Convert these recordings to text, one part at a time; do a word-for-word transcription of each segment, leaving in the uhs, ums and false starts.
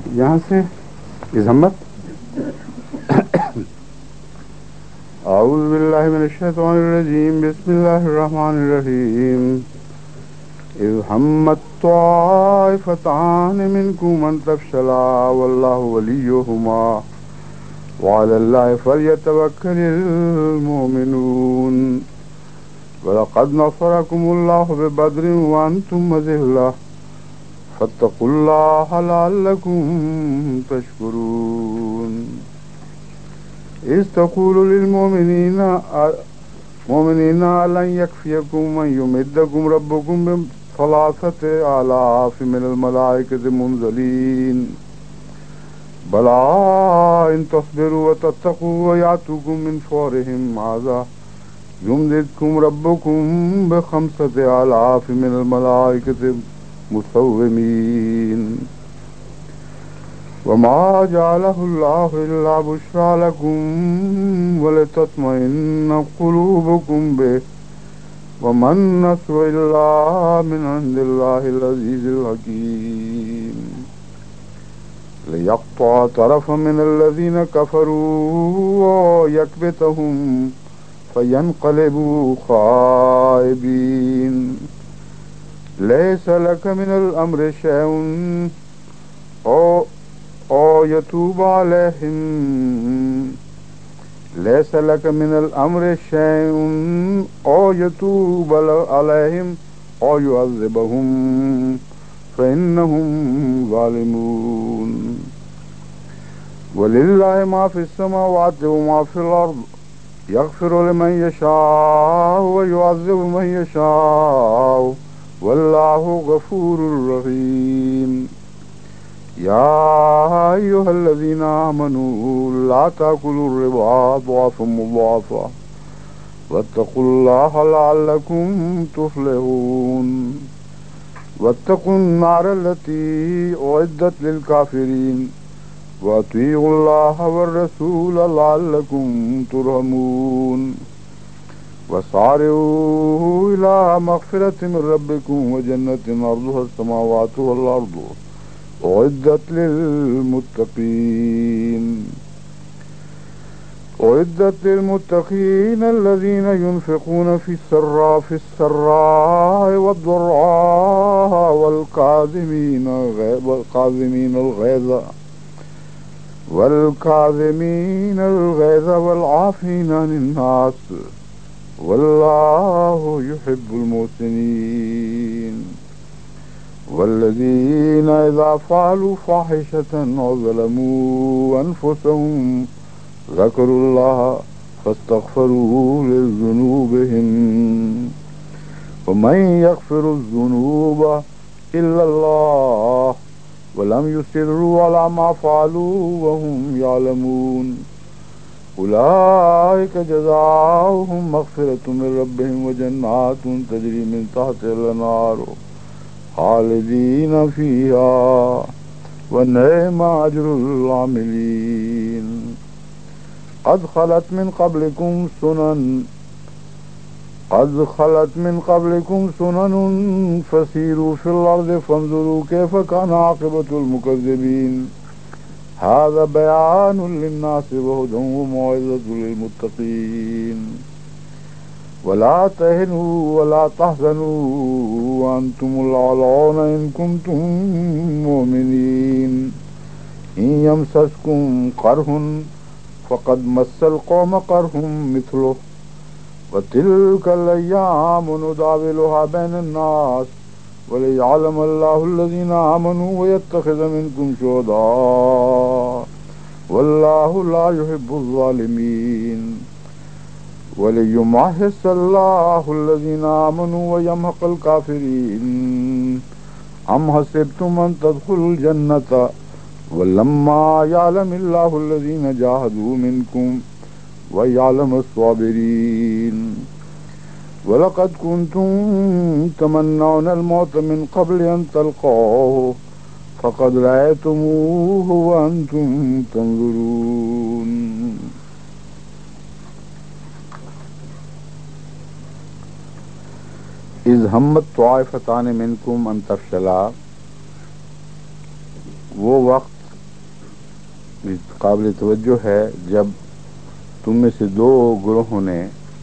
یہاں سے ازمت اعوذ باللہ من الشیطان الرجیم بسم اللہ الرحمن الرحیم اذ ہمت طائفتان منکم ان تفشلا واللہ ولیہما وعلی اللہ فلیتوکل المؤمنون وَلَقَدْ نَصَرَكُمُ اللَّهُ بِبَدْرٍ وَأَنْتُمْ أَذِلَّةٌ فَاتَّقُوا اللَّهَ لَعَلَّكُمْ تَشْكُرُونَ إِذْ تَقُولُ لِلْمُؤْمِنِينَ مُؤْمِنِينَ أَلَنْ يَكْفِيَكُمْ أَنْ يُمِدَّكُمْ رَبُّكُمْ بِثَلَاثَةِ آلَافٍ مِنَ الْمَلَائِكَةِ مُنْزَلِينَ بَلَىٰ إِنْ تَصْبِرُوا وَتَتَّقُوا وَيَأْتُوكُمْ مِنْ فَوْرِهِمْ هَٰذَا يمددكم ربكم بخمسة آلاف من الملائكة مسومين وما جعله الله إلا بشرى لكم ولتطمئن قلوبكم به وما النصر إلا من عند الله العزيز الحكيم ليقطع طرفا من الذين كفروا ويكبتهم فَيَنْقَلِبُوا خَائِبِينَ لَيْسَ لَكَ مِنَ الْأَمْرِ شَيْءٌ أَوْ أَوْ يَتُوبَ عَلَيْهِمْ لَيْسَ لَكَ مِنَ الْأَمْرِ شَيْءٌ أَوْ يَتُوبَ عَلَيْهِمْ أَوْ يُعَذِّبَهُمْ فَإِنَّهُمْ ظَالِمُونَ وَلِلَّهِ مَا فِي السَّمَاوَاتِ وَمَا فِي الْأَرْضِ يغفر لمن يشاء ويعذب من يشاء والله غفور رحيم يا أيها الذين آمنوا لا تأكلوا الربا أضعافا مضاعفا واتقوا الله لعلكم تفلحون واتقوا النار التي أعدت للكافرين وَأَطِيعُوا اللَّهَ وَالرَّسُولَ لَعَلَّكُمْ تُرْحَمُونَ وَسَارِعُوا إِلَى مَغْفِرَةٍ مِّن رَّبِّكُمْ وَجَنَّةٍ عَرْضُهَا السَّمَاوَاتُ وَالْأَرْضُ أُعِدَّتْ لِلْمُتَّقِينَ أُعِدَّتْ لِلْمُتَّقِينَ الَّذِينَ يُنفِقُونَ فِي السَّرَّاءِ فِي السَّرَّاءِ وَالضَّرَّاءِ وَالْكَاظِمِينَ وَالْكَاظِمِينَ الْغَيْظَ والكاظمين الغيظ والعافين عن الناس والله يحب المحسنين والذين إذا فعلوا فاحشة أو ظلموا أنفسهم ذكروا الله فاستغفروا لذنوبهم ومن يغفر الذنوب إلا الله ولم يصروا على ما فعلوا وهم يعلمون أولئك جزاؤهم مغفرة من ربهم وجنات تجري من تحتها الأنهار خالدين فيها ونعم أجر العاملين قد خلت من قبلكم سنن قد خلت من قبلكم سنن فسيروا في الأرض فانظروا كيف كان عاقبة المكذبين هذا بيان للناس وهدى وموعظة للمتقين ولا تهنوا ولا تحزنوا وأنتم الأعلون إن كنتم مؤمنين إن يمسسكم قرح فقد مس القوم قرح مثله وتلك الأيام نداولها بين الناس وليعلم الله الذين آمنوا ويتخذ منكم شهداء والله لا يحب الظالمين وليمحص الله الذين آمنوا ويمحق الكافرين أم حسبتم أن تدخلوا الجنة ولما يعلم الله الذين جاهدوا منكم ويعلم الصابرين وَلَقَدْ كُنْتُمْ تَمَنَّوْنَ الْمَوْتَ مِنْ قَبْلِ أَنْ تَلْقَوْهُ فَقَدْ رَأَيْتُمُوهُ وَأَنْتُمْ تَنْظُرُونَ. اذ ہمت طائفتان منکم ان تفشلا، وہ وقت قابل توجہ ہے جب تم میں سے دو گروہوں نے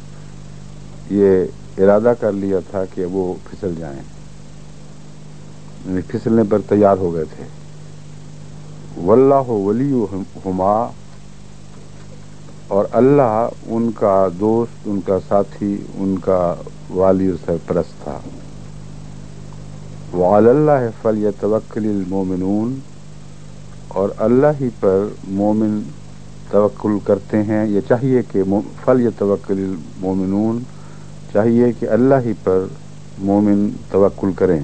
یہ ارادہ کر لیا تھا کہ وہ پھسل جائیں، یعنی پھسلنے پر تیار ہو گئے تھے. واللہ ولیہما، اور اللہ ان کا دوست، ان کا ساتھی، ان کا والی اور سرپرست تھا. وعلی اللہ فلیتوکل المؤمنون، اور اللہ ہی پر مومن توکل کرتے ہیں. یہ چاہیے کہ فلیتوکل المؤمنون، چاہیے کہ اللہ ہی پر مومن توکل کریں.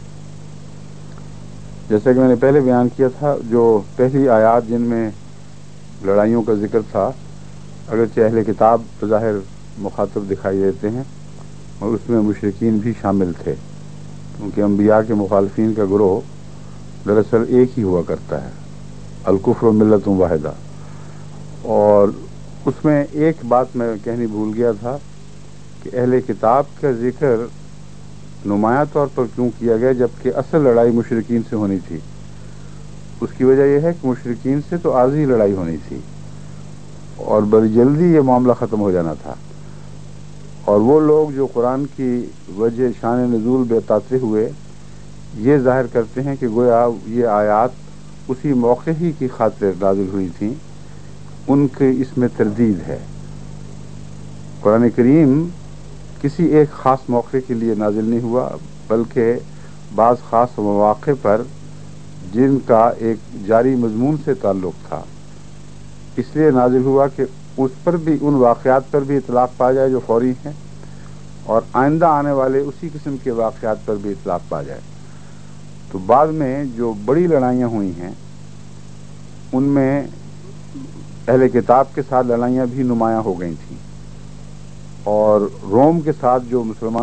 جیسا کہ میں نے پہلے بیان کیا تھا، جو پہلی آیات جن میں لڑائیوں کا ذکر تھا، اگرچہ اہل کتاب بظاہر مخاطب دکھائی دیتے ہیں اور اس میں مشرکین بھی شامل تھے، کیونکہ انبیاء کے مخالفین کا گروہ دراصل ایک ہی ہوا کرتا ہے، الکفر ملت واحدہ. اور اس میں ایک بات میں کہنی بھول گیا تھا کہ اہل کتاب کا ذکر نمایاں طور پر کیوں کیا گیا جبکہ اصل لڑائی مشرکین سے ہونی تھی. اس کی وجہ یہ ہے کہ مشرکین سے تو عارضی لڑائی ہونی تھی اور بڑی جلدی یہ معاملہ ختم ہو جانا تھا. اور وہ لوگ جو قرآن کی وجہ شان نزول بتاتے ہوئے یہ ظاہر کرتے ہیں کہ گویا یہ آیات اسی موقع ہی کی خاطر نازل ہوئی تھیں، ان کے اس میں تردید ہے. قرآن کریم کسی ایک خاص موقع کے لیے نازل نہیں ہوا، بلکہ بعض خاص مواقع پر جن کا ایک جاری مضمون سے تعلق تھا، اس لیے نازل ہوا کہ اس پر بھی، ان واقعات پر بھی اطلاق پا جائے جو فوری ہیں، اور آئندہ آنے والے اسی قسم کے واقعات پر بھی اطلاق پا جائے. تو بعد میں جو بڑی لڑائیاں ہوئی ہیں ان میں اہل کتاب کے ساتھ لڑائیاں بھی نمایاں ہو گئی تھیں، اور روم کے ساتھ جو مسلمان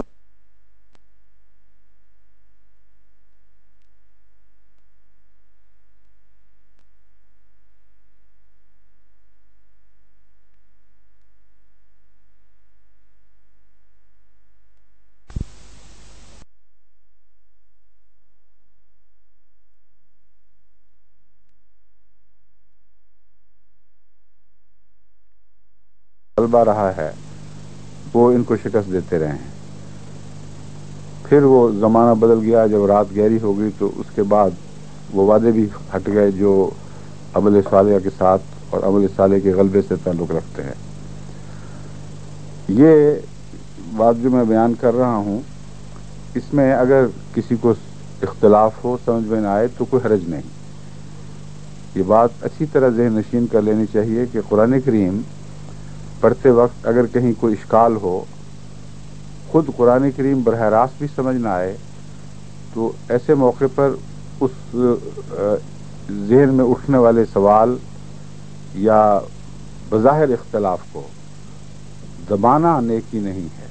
غلبہ رہا ہے وہ ان کو شکست دیتے رہے ہیں. پھر وہ زمانہ بدل گیا، جب رات گہری ہو گئی تو اس کے بعد وہ وعدے بھی ہٹ گئے جو عمل صالح کے ساتھ اور عمل صالح کے غلبے سے تعلق رکھتے ہیں. یہ بات جو میں بیان کر رہا ہوں اس میں اگر کسی کو اختلاف ہو، سمجھ میں نہ آئے تو کوئی حرج نہیں. یہ بات اچھی طرح ذہن نشین کر لینی چاہیے کہ قرآن کریم پڑھتے وقت اگر کہیں کوئی اشکال ہو، خود قرآن کریم براہ راست بھی سمجھ نہ آئے، تو ایسے موقع پر اس ذہن میں اٹھنے والے سوال یا بظاہر اختلاف کو دبانا نیکی نہیں ہے.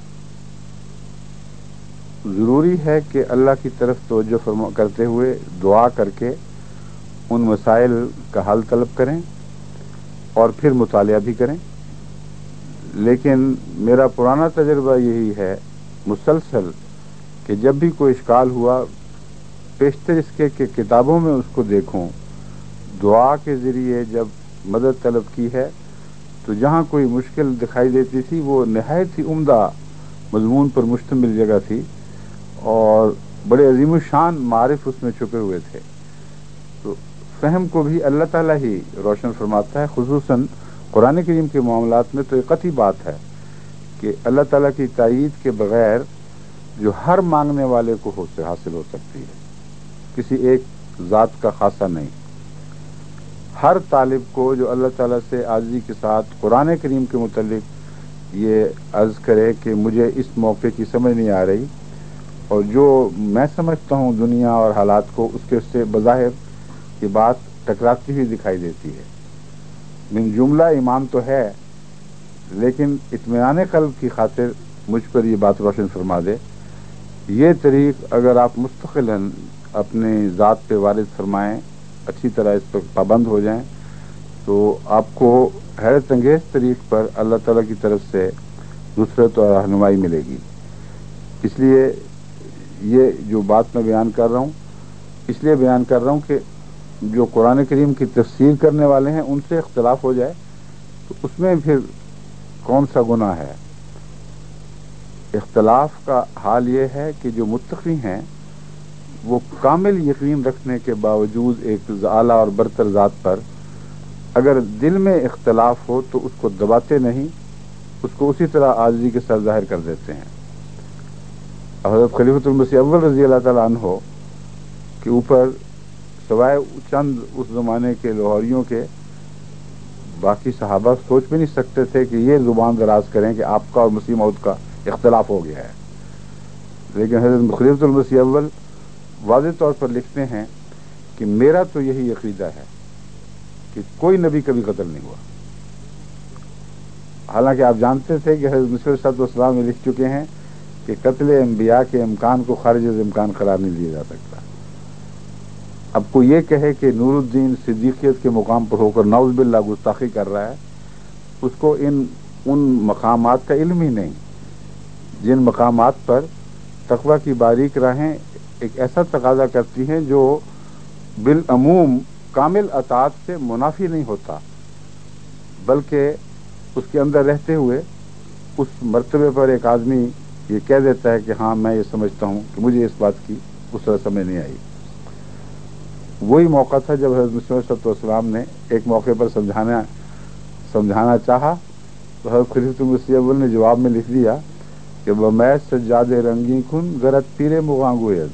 ضروری ہے کہ اللہ کی طرف توجہ فرما کرتے ہوئے دعا کر کے ان مسائل کا حل طلب کریں اور پھر مطالعہ بھی کریں. لیکن میرا پرانا تجربہ یہی ہے مسلسل کہ جب بھی کوئی اشکال ہوا، پیشتر اس کے کہ کتابوں میں اس کو دیکھوں، دعا کے ذریعے جب مدد طلب کی ہے تو جہاں کوئی مشکل دکھائی دیتی تھی وہ نہایت ہی عمدہ مضمون پر مشتمل جگہ تھی اور بڑے عظیم الشان معارف اس میں چھپے ہوئے تھے. تو فہم کو بھی اللہ تعالیٰ ہی روشن فرماتا ہے. خصوصاً قرآن کریم کے معاملات میں تو ایک قطعی بات ہے کہ اللہ تعالیٰ کی تائید کے بغیر جو ہر مانگنے والے کو ہو سے حاصل ہو سکتی ہے، کسی ایک ذات کا خاصہ نہیں. ہر طالب کو جو اللہ تعالیٰ سے عاجزی کے ساتھ قرآن کریم کے متعلق یہ عرض کرے کہ مجھے اس موقع کی سمجھ نہیں آ رہی، اور جو میں سمجھتا ہوں دنیا اور حالات کو، اس کے سے بظاہر یہ بات ٹکراتی ہوئی دکھائی دیتی ہے. من جملہ ایمان تو ہے، لیکن اطمینان قلب کی خاطر مجھ پر یہ بات روشن فرما دے. یہ طریق اگر آپ مستقلاً اپنی ذات پہ وارد فرمائیں، اچھی طرح اس پر پابند ہو جائیں، تو آپ کو حیرت انگیز طریق پر اللہ تعالیٰ کی طرف سے نصرت اور رہنمائی ملے گی. اس لیے یہ جو بات میں بیان کر رہا ہوں اس لیے بیان کر رہا ہوں کہ جو قرآن کریم کی تفسیر کرنے والے ہیں ان سے اختلاف ہو جائے تو اس میں پھر کون سا گناہ ہے؟ اختلاف کا حال یہ ہے کہ جو متقی ہیں وہ کامل یقین رکھنے کے باوجود ایک اعلیٰ اور برتر ذات پر اگر دل میں اختلاف ہو تو اس کو دباتے نہیں، اس کو اسی طرح عاجزی کے ساتھ ظاہر کر دیتے ہیں۔ حضرت خلیفۃ المسیح اول رضی اللہ تعالیٰ عنہ کے اوپر سوائے چند اس زمانے کے لاہوریوں کے باقی صحابہ سوچ بھی نہیں سکتے تھے کہ یہ زبان دراز کریں کہ آپ کا اور مسیح موعود کا اختلاف ہو گیا ہے، لیکن حضرت خلیفۃ المسیح اول واضح طور پر لکھتے ہیں کہ میرا تو یہی عقیدہ ہے کہ کوئی نبی کبھی قتل نہیں ہوا۔ حالانکہ آپ جانتے تھے کہ حضرت مسیح صلی اللہ علیہ وسلم میں لکھ چکے ہیں کہ قتل انبیاء کے امکان کو خارج از امکان قرار نہیں دیا جا سکتا۔ اب کوئی یہ کہے کہ نور الدین صدیقیت کے مقام پر ہو کر نعوذ باللہ گستاخی کر رہا ہے، اس کو ان ان مقامات کا علم ہی نہیں جن مقامات پر تقویٰ کی باریک راہیں ایک ایسا تقاضا کرتی ہیں جو بالعموم کامل اطاعت سے منافی نہیں ہوتا، بلکہ اس کے اندر رہتے ہوئے اس مرتبے پر ایک آدمی یہ کہہ دیتا ہے کہ ہاں میں یہ سمجھتا ہوں کہ مجھے اس بات کی اس طرح سمجھ نہیں آئی۔ وہی موقع تھا جب حضرت مسیح صلی اللہ علیہ وسلم نے ایک موقع پر سمجھانا سمجھانا چاہا تو حضرت خلیفۃ المسیح اول نے جواب میں لکھ دیا کہ بَمَے سجاد رنگی کن غرت پیر مغانگوید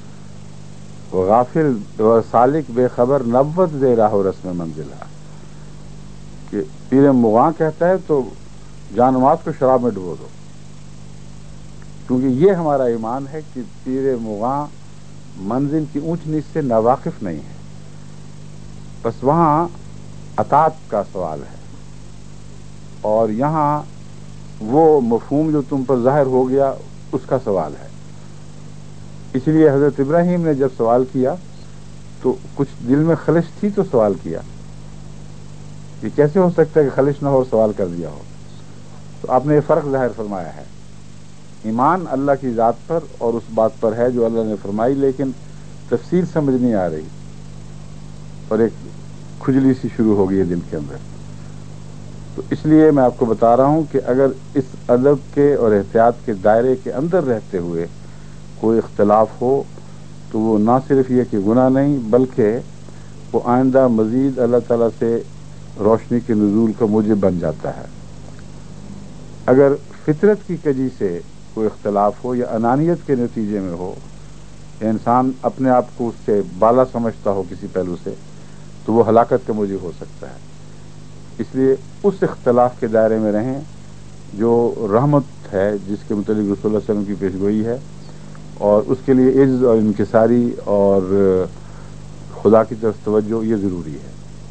غافل و سالک بے خبر نبوت دے راہ و رسم منزلہ، کہ پیر مغاں کہتا ہے تو جانماز کو شراب میں ڈبو دو، کیونکہ یہ ہمارا ایمان ہے کہ پیر مغاں منزل کی اونچ نیچ سے ناواقف نہیں ہے، بس وہاں اطاعت کا سوال ہے، اور یہاں وہ مفہوم جو تم پر ظاہر ہو گیا اس کا سوال ہے۔ اس لیے حضرت ابراہیم نے جب سوال کیا تو کچھ دل میں خلش تھی تو سوال کیا، یہ کیسے ہو سکتا ہے کہ خلش نہ ہو اور سوال کر دیا ہو؟ تو آپ نے یہ فرق ظاہر فرمایا ہے، ایمان اللہ کی ذات پر اور اس بات پر ہے جو اللہ نے فرمائی، لیکن تفسیر سمجھ نہیں آ رہی اور ایک کھجلی سی شروع ہو گئی ہے دل کے اندر۔ تو اس لیے میں آپ کو بتا رہا ہوں کہ اگر اس ادب کے اور احتیاط کے دائرے کے اندر رہتے ہوئے کوئی اختلاف ہو تو وہ نہ صرف یہ کہ گناہ نہیں بلکہ وہ آئندہ مزید اللہ تعالیٰ سے روشنی کے نزول کا موجب بن جاتا ہے۔ اگر فطرت کی کجی سے کوئی اختلاف ہو یا انانیت کے نتیجے میں ہو یا انسان اپنے آپ کو اس سے بالا سمجھتا ہو کسی پہلو سے تو وہ ہلاکت کا موجب ہو سکتا ہے۔ اس لیے اس اختلاف کے دائرے میں رہیں جو رحمت ہے، جس کے متعلق رسول اللہ صلی اللہ علیہ وسلم کی پیشگوئی ہے، اور اس کے لیے عجز اور انکساری اور خدا کی طرف توجہ یہ ضروری ہے۔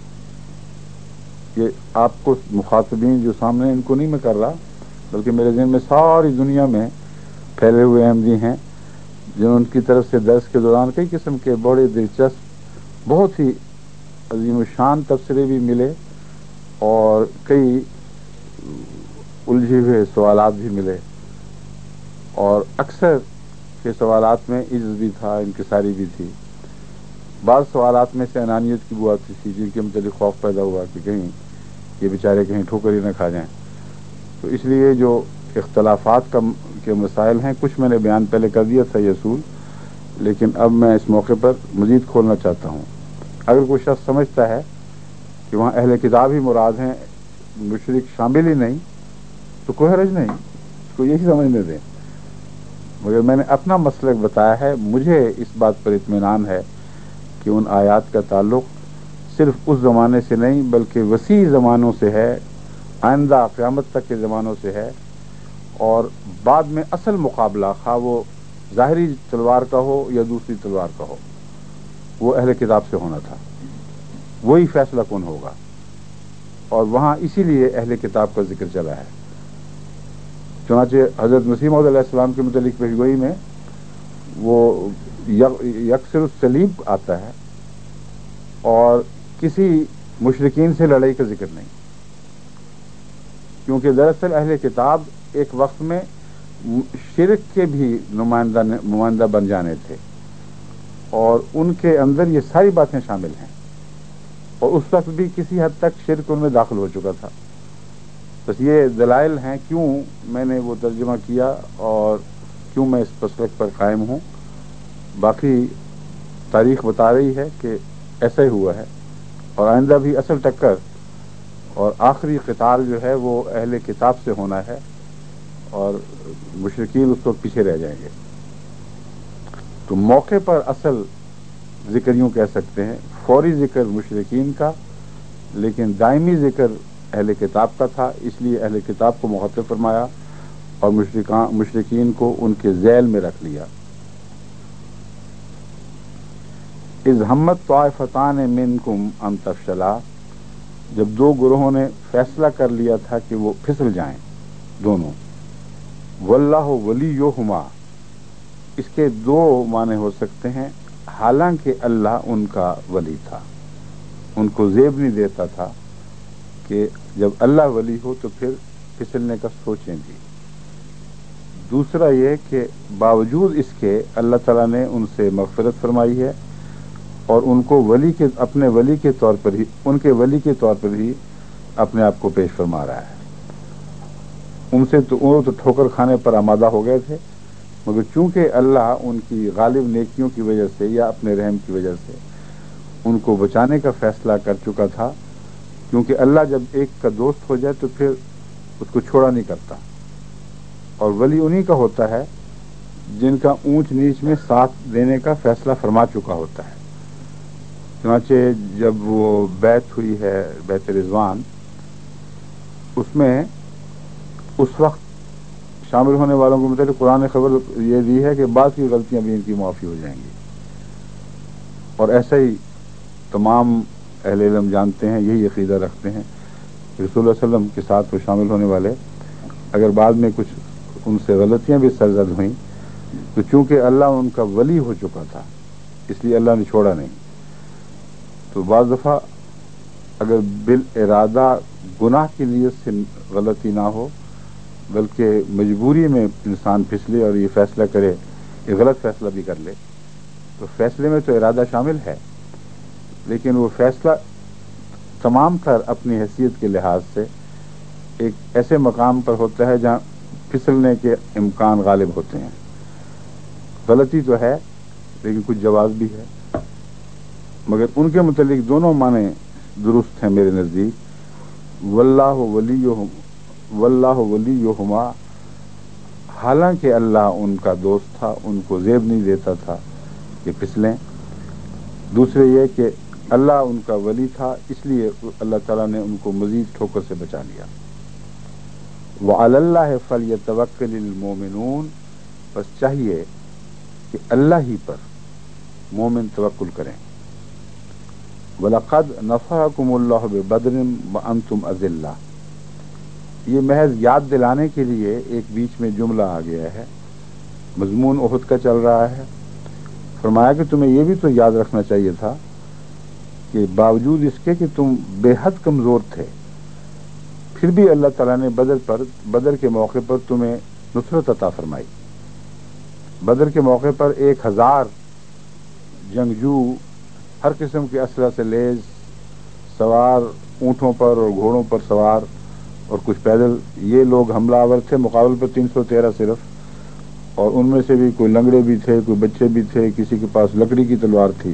یہ آپ کو مخاطبین جو سامنے ان کو نہیں میں کر رہا، بلکہ میرے ذہن میں ساری دنیا میں پھیلے ہوئے احمدی ہیں جنہوں کی طرف سے درس کے دوران کئی قسم کے بڑے دلچسپ بہت ہی عظیم الشان تبصرے بھی ملے اور کئی الجھے ہوئے سوالات بھی ملے، اور اکثر کے سوالات میں عجز بھی تھا، انکساری بھی تھی، بعض سوالات میں سے انانیت کی بو آتی تھی جن کے متعلق خوف پیدا ہوا کہ کہیں یہ بیچارے کہیں ٹھوکر ہی نہ کھا جائیں۔ تو اس لیے جو اختلافات کا کے مسائل ہیں کچھ میں نے بیان پہلے کر دیا تھا یہ اصول، لیکن اب میں اس موقع پر مزید کھولنا چاہتا ہوں۔ اگر کوئی شخص سمجھتا ہے کہ وہاں اہل کتاب ہی مراد ہیں، مشرک شامل ہی نہیں، تو کوئی حرج نہیں، اس کو یہی سمجھنے دیں، مگر میں نے اپنا مسلک بتایا ہے۔ مجھے اس بات پر اطمینان ہے کہ ان آیات کا تعلق صرف اس زمانے سے نہیں بلکہ وسیع زمانوں سے ہے، آئندہ قیامت تک کے زمانوں سے ہے، اور بعد میں اصل مقابلہ خواہ وہ ظاہری تلوار کا ہو یا دوسری تلوار کا ہو وہ اہل کتاب سے ہونا تھا، وہی فیصلہ کن ہوگا، اور وہاں اسی لیے اہل کتاب کا ذکر چلا ہے۔ چنانچہ حضرت مسیح موعود علیہ السلام کے متعلق پیشگوئی میں وہ یکسر الصلیب آتا ہے اور کسی مشرکین سے لڑائی کا ذکر نہیں، کیونکہ دراصل اہل کتاب ایک وقت میں شرک کے بھی نمائندہ نمائندہ بن جانے تھے، اور ان کے اندر یہ ساری باتیں شامل ہیں۔ اور اس وقت بھی کسی حد تک شرک ان میں داخل ہو چکا تھا. بس یہ دلائل ہیں کیوں میں نے وہ ترجمہ کیا اور کیوں میں اس مسلک پر قائم ہوں. باقی تاریخ بتا رہی ہے کہ ایسا ہی ہوا ہے، اور آئندہ بھی اصل ٹکر اور آخری قتال جو ہے وہ اہل کتاب سے ہونا ہے، اور مشرکین اس وقت پیچھے رہ جائیں گے. تو موقع پر اصل ذکر یوں کہہ سکتے ہیں، فوری ذکر مشرکین کا، لیکن دائمی ذکر اہل کتاب کا تھا، اس لیے اہل کتاب کو مخاطب فرمایا اور مشرکین کو ان کے ذیل میں رکھ لیا. اذ ہمت طائفتان منکم ان تفشلا، جب دو گروہوں نے فیصلہ کر لیا تھا کہ وہ پھسل جائیں دونوں. واللہ ولیہما، اس کے دو معنی ہو سکتے ہیں، حالانکہ اللہ ان کا ولی تھا، ان کو زیب نہیں دیتا تھا کہ جب اللہ ولی ہو تو پھر پھسلنے کا سوچیں بھی. دوسرا یہ کہ باوجود اس کے اللہ تعالیٰ نے ان سے مغفرت فرمائی ہے اور ان کو ولی کے اپنے ولی کے طور پر ہی ان کے ولی کے طور پر ہی اپنے آپ کو پیش فرما رہا ہے. ان سے تو وہ تو ٹھوکر کھانے پر آمادہ ہو گئے تھے، مگر چونکہ اللہ ان کی غالب نیکیوں کی وجہ سے یا اپنے رحم کی وجہ سے ان کو بچانے کا فیصلہ کر چکا تھا، کیونکہ اللہ جب ایک کا دوست ہو جائے تو پھر اس کو چھوڑا نہیں کرتا، اور ولی انہی کا ہوتا ہے جن کا اونچ نیچ میں ساتھ دینے کا فیصلہ فرما چکا ہوتا ہے. چنانچہ جب وہ بیعت ہوئی ہے، بیعت رضوان، اس میں اس وقت شامل ہونے والوں کو متعلق قرآن نے خبر یہ دی ہے کہ بعض کی غلطیاں بھی ان کی معافی ہو جائیں گی، اور ایسا ہی تمام اہل علم جانتے ہیں، یہی عقیدہ رکھتے ہیں. رسول اللہ علیہ وسلم کے ساتھ وہ شامل ہونے والے اگر بعد میں کچھ ان سے غلطیاں بھی سرزد ہوئیں تو چونکہ اللہ ان کا ولی ہو چکا تھا اس لیے اللہ نے چھوڑا نہیں. تو بعض دفعہ اگر بالارادہ گناہ کی نیت سے غلطی نہ ہو بلکہ مجبوری میں انسان پھسلے اور یہ فیصلہ کرے، یہ غلط فیصلہ بھی کر لے، تو فیصلے میں تو ارادہ شامل ہے، لیکن وہ فیصلہ تمام تر اپنی حیثیت کے لحاظ سے ایک ایسے مقام پر ہوتا ہے جہاں پھسلنے کے امکان غالب ہوتے ہیں. غلطی تو ہے لیکن کچھ جواز بھی ہے، مگر ان کے متعلق دونوں معنی درست ہیں میرے نزدیک. واللہ ولیہم واللہ ولیہما، حالانکہ اللہ ان کا دوست تھا، ان کو زیب نہیں دیتا تھا کہ پھسلیں. دوسرے یہ کہ اللہ ان کا ولی تھا، اس لیے اللہ تعالیٰ نے ان کو مزید ٹھوکر سے بچا لیا. وعلی اللہ فلیتوکل المؤمنون، بس چاہیے کہ اللہ ہی پر مومن توکل کریں. وَلَقَدْ نَصَرَكُمُ اللَّهُ بِبَدْرٍ وَأَنْتُمْ أَذِلَّةٌ، یہ محض یاد دلانے کے لیے ایک بیچ میں جملہ آ گیا ہے، مضمون احد کا چل رہا ہے. فرمایا کہ تمہیں یہ بھی تو یاد رکھنا چاہیے تھا کہ باوجود اس کے کہ تم بے حد کمزور تھے، پھر بھی اللہ تعالیٰ نے بدر پر بدر کے موقع پر تمہیں نصرت عطا فرمائی. بدر کے موقع پر ایک ہزار جنگجو ہر قسم کے اسلحہ سے لیز، سوار اونٹوں پر اور گھوڑوں پر سوار اور کچھ پیدل، یہ لوگ حملہ آور تھے. مقابل پر تین سو تیرہ صرف، اور ان میں سے بھی کوئی لنگڑے بھی تھے، کوئی بچے بھی تھے، کسی کے پاس لکڑی کی تلوار تھی.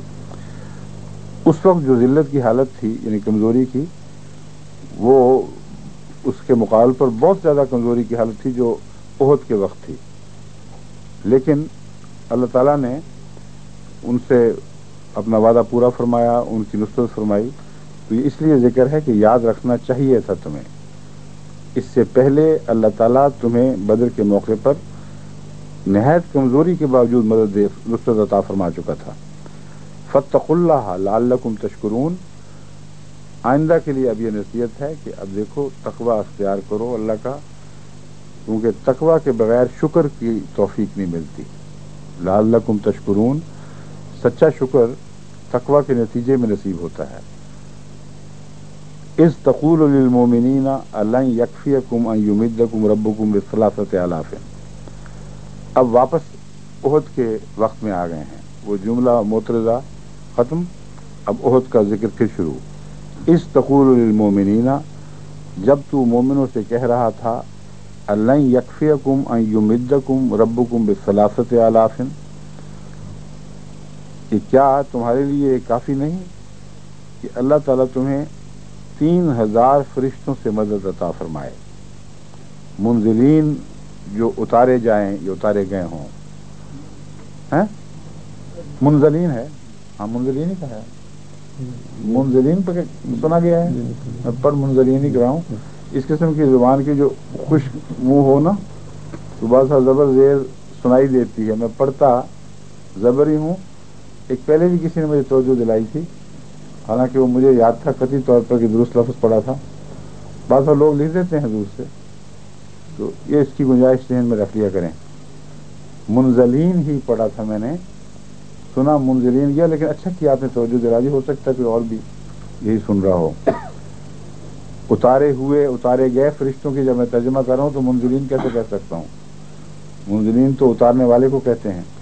اس وقت جو ذلت کی حالت تھی یعنی کمزوری کی، وہ اس کے مقابل پر بہت زیادہ کمزوری کی حالت تھی جو احد کے وقت تھی. لیکن اللہ تعالیٰ نے ان سے اپنا وعدہ پورا فرمایا، ان کی نصرت فرمائی. تو یہ اس لیے ذکر ہے کہ یاد رکھنا چاہیے تھا تمہیں، اس سے پہلے اللہ تعالیٰ تمہیں بدر کے موقع پر نہایت کمزوری کے باوجود مدد نصرت عطا فرما چکا تھا. فاتقوا اللہ لعلکم تشکرون، آئندہ کے لیے اب یہ نصیحت ہے کہ اب دیکھو تقوی اختیار کرو اللہ کا، کیونکہ تقوی کے بغیر شکر کی توفیق نہیں ملتی. لعلکم تشکرون، سچا شکر تقوی کے نتیجے میں نصیب ہوتا ہے. اذ تقول للمؤمنین الن یکفیکم ان یمدکم ربکم بثلاثۃ آلاف، اب واپس احد کے وقت میں آ گئے ہیں. وہ جملہ معترضہ ختم، اب احد کا ذکر پھر شروع. اس تقول للمومنین، جب تو مومنوں سے کہہ رہا تھا الن یکفیکم ان یمدکم ربکم بثلاثۃ آلاف، کہ کیا تمہارے لیے کافی نہیں کہ اللہ تعالیٰ تمہیں تین ہزار فرشتوں سے مدد عطا فرمائے، منزلین جو اتارے جائیں یا اتارے گئے ہوں، ہیں منزلین ہے، ہاں منزلین ہی کہا ہے، منزلین پہ سنا گیا ہے، میں پر منزلین ہی کراؤں، اس قسم کی زبان کی جو خوش منہ ہو نا تو بعض زبر زیر سنائی دیتی ہے، میں پڑھتا زبر ہی ہوں۔ ایک پہلے بھی کسی نے مجھے توجہ دلائی تھی، حالانکہ وہ مجھے یاد تھا قطعی طور پر کہ درست لفظ پڑھا تھا، بعض لوگ لکھ دیتے ہیں دور سے، تو یہ اس کی گنجائش ذہن میں رکھ لیا کریں۔ منزلین ہی پڑھا تھا میں نے، سنا منزلین گیا، لیکن اچھا کیا آپ نے توجہ دلا دی، ہو سکتا ہے کوئی اور بھی یہی سن رہا ہو۔ اتارے ہوئے اتارے گئے فرشتوں کی جب میں ترجمہ کر رہا ہوں تو منزلین کیسے کہہ سکتا ہوں؟ منزلین تو اتارنے والے کو کہتے ہیں۔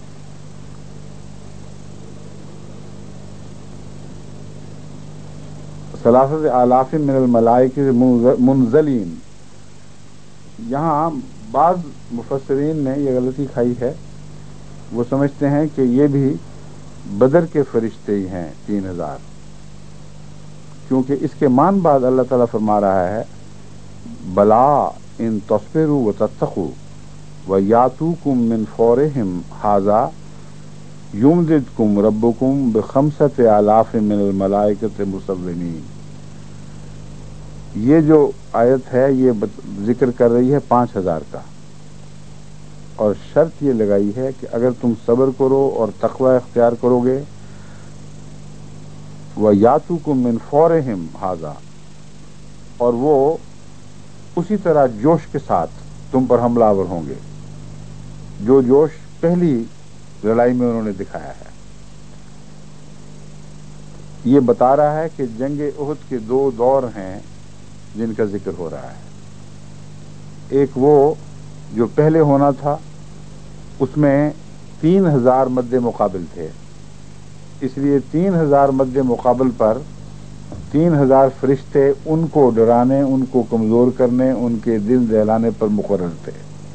ثلاثۃ آلاف من الملائکہ منزلین، یہاں بعض مفسرین نے یہ غلطی کھائی ہے، وہ سمجھتے ہیں کہ یہ بھی بدر کے فرشتے ہی ہیں تین ہزار، کیونکہ اس کے مان بعد اللہ تعالیٰ فرما رہا ہے بلا ان تصبروا وتتقوا ویاتوکم من فورہم ھذا یمددکم ربکم بخمسۃ آلاف من الملائکۃ مسومین۔ یہ جو آیت ہے یہ ذکر کر رہی ہے پانچ ہزار کا، اور شرط یہ لگائی ہے کہ اگر تم صبر کرو اور تقوی اختیار کرو گے، وَيَأْتُوكُم مِّن فَوْرِهِمْ هَذَا، اور وہ اسی طرح جوش کے ساتھ تم پر حملہ آور ہوں گے جو جوش پہلی لڑائی میں انہوں نے دکھایا ہے۔ یہ بتا رہا ہے کہ جنگ احد کے دو دور ہیں جن کا ذکر ہو رہا ہے۔ ایک وہ جو پہلے ہونا تھا، اس میں تین ہزار مد مقابل تھے، اس لیے تین ہزار مد مقابل پر تین ہزار فرشتے ان کو ڈرانے، ان کو کمزور کرنے، ان کے دل دہلانے پر مقرر تھے۔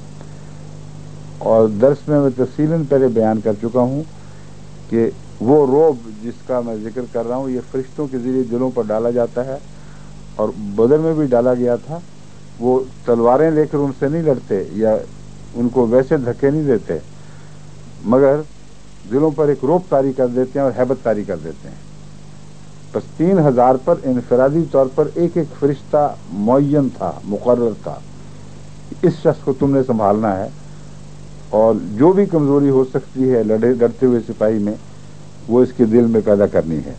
اور درس میں میں تفصیلاً پہلے بیان کر چکا ہوں کہ وہ رعب جس کا میں ذکر کر رہا ہوں یہ فرشتوں کے ذریعے دلوں پر ڈالا جاتا ہے، اور بدر میں بھی ڈالا گیا تھا۔ وہ تلواریں لے کر ان سے نہیں لڑتے یا ان کو ویسے دھکے نہیں دیتے، مگر دلوں پر ایک رعب طاری کر دیتے ہیں اور ہیبت طاری کر دیتے ہیں۔ بس تین ہزار پر انفرادی طور پر ایک ایک فرشتہ معین تھا، مقرر تھا، اس شخص کو تم نے سنبھالنا ہے، اور جو بھی کمزوری ہو سکتی ہے لڑے لڑتے ہوئے سپاہی میں وہ اس کے دل میں پیدا کرنی ہے۔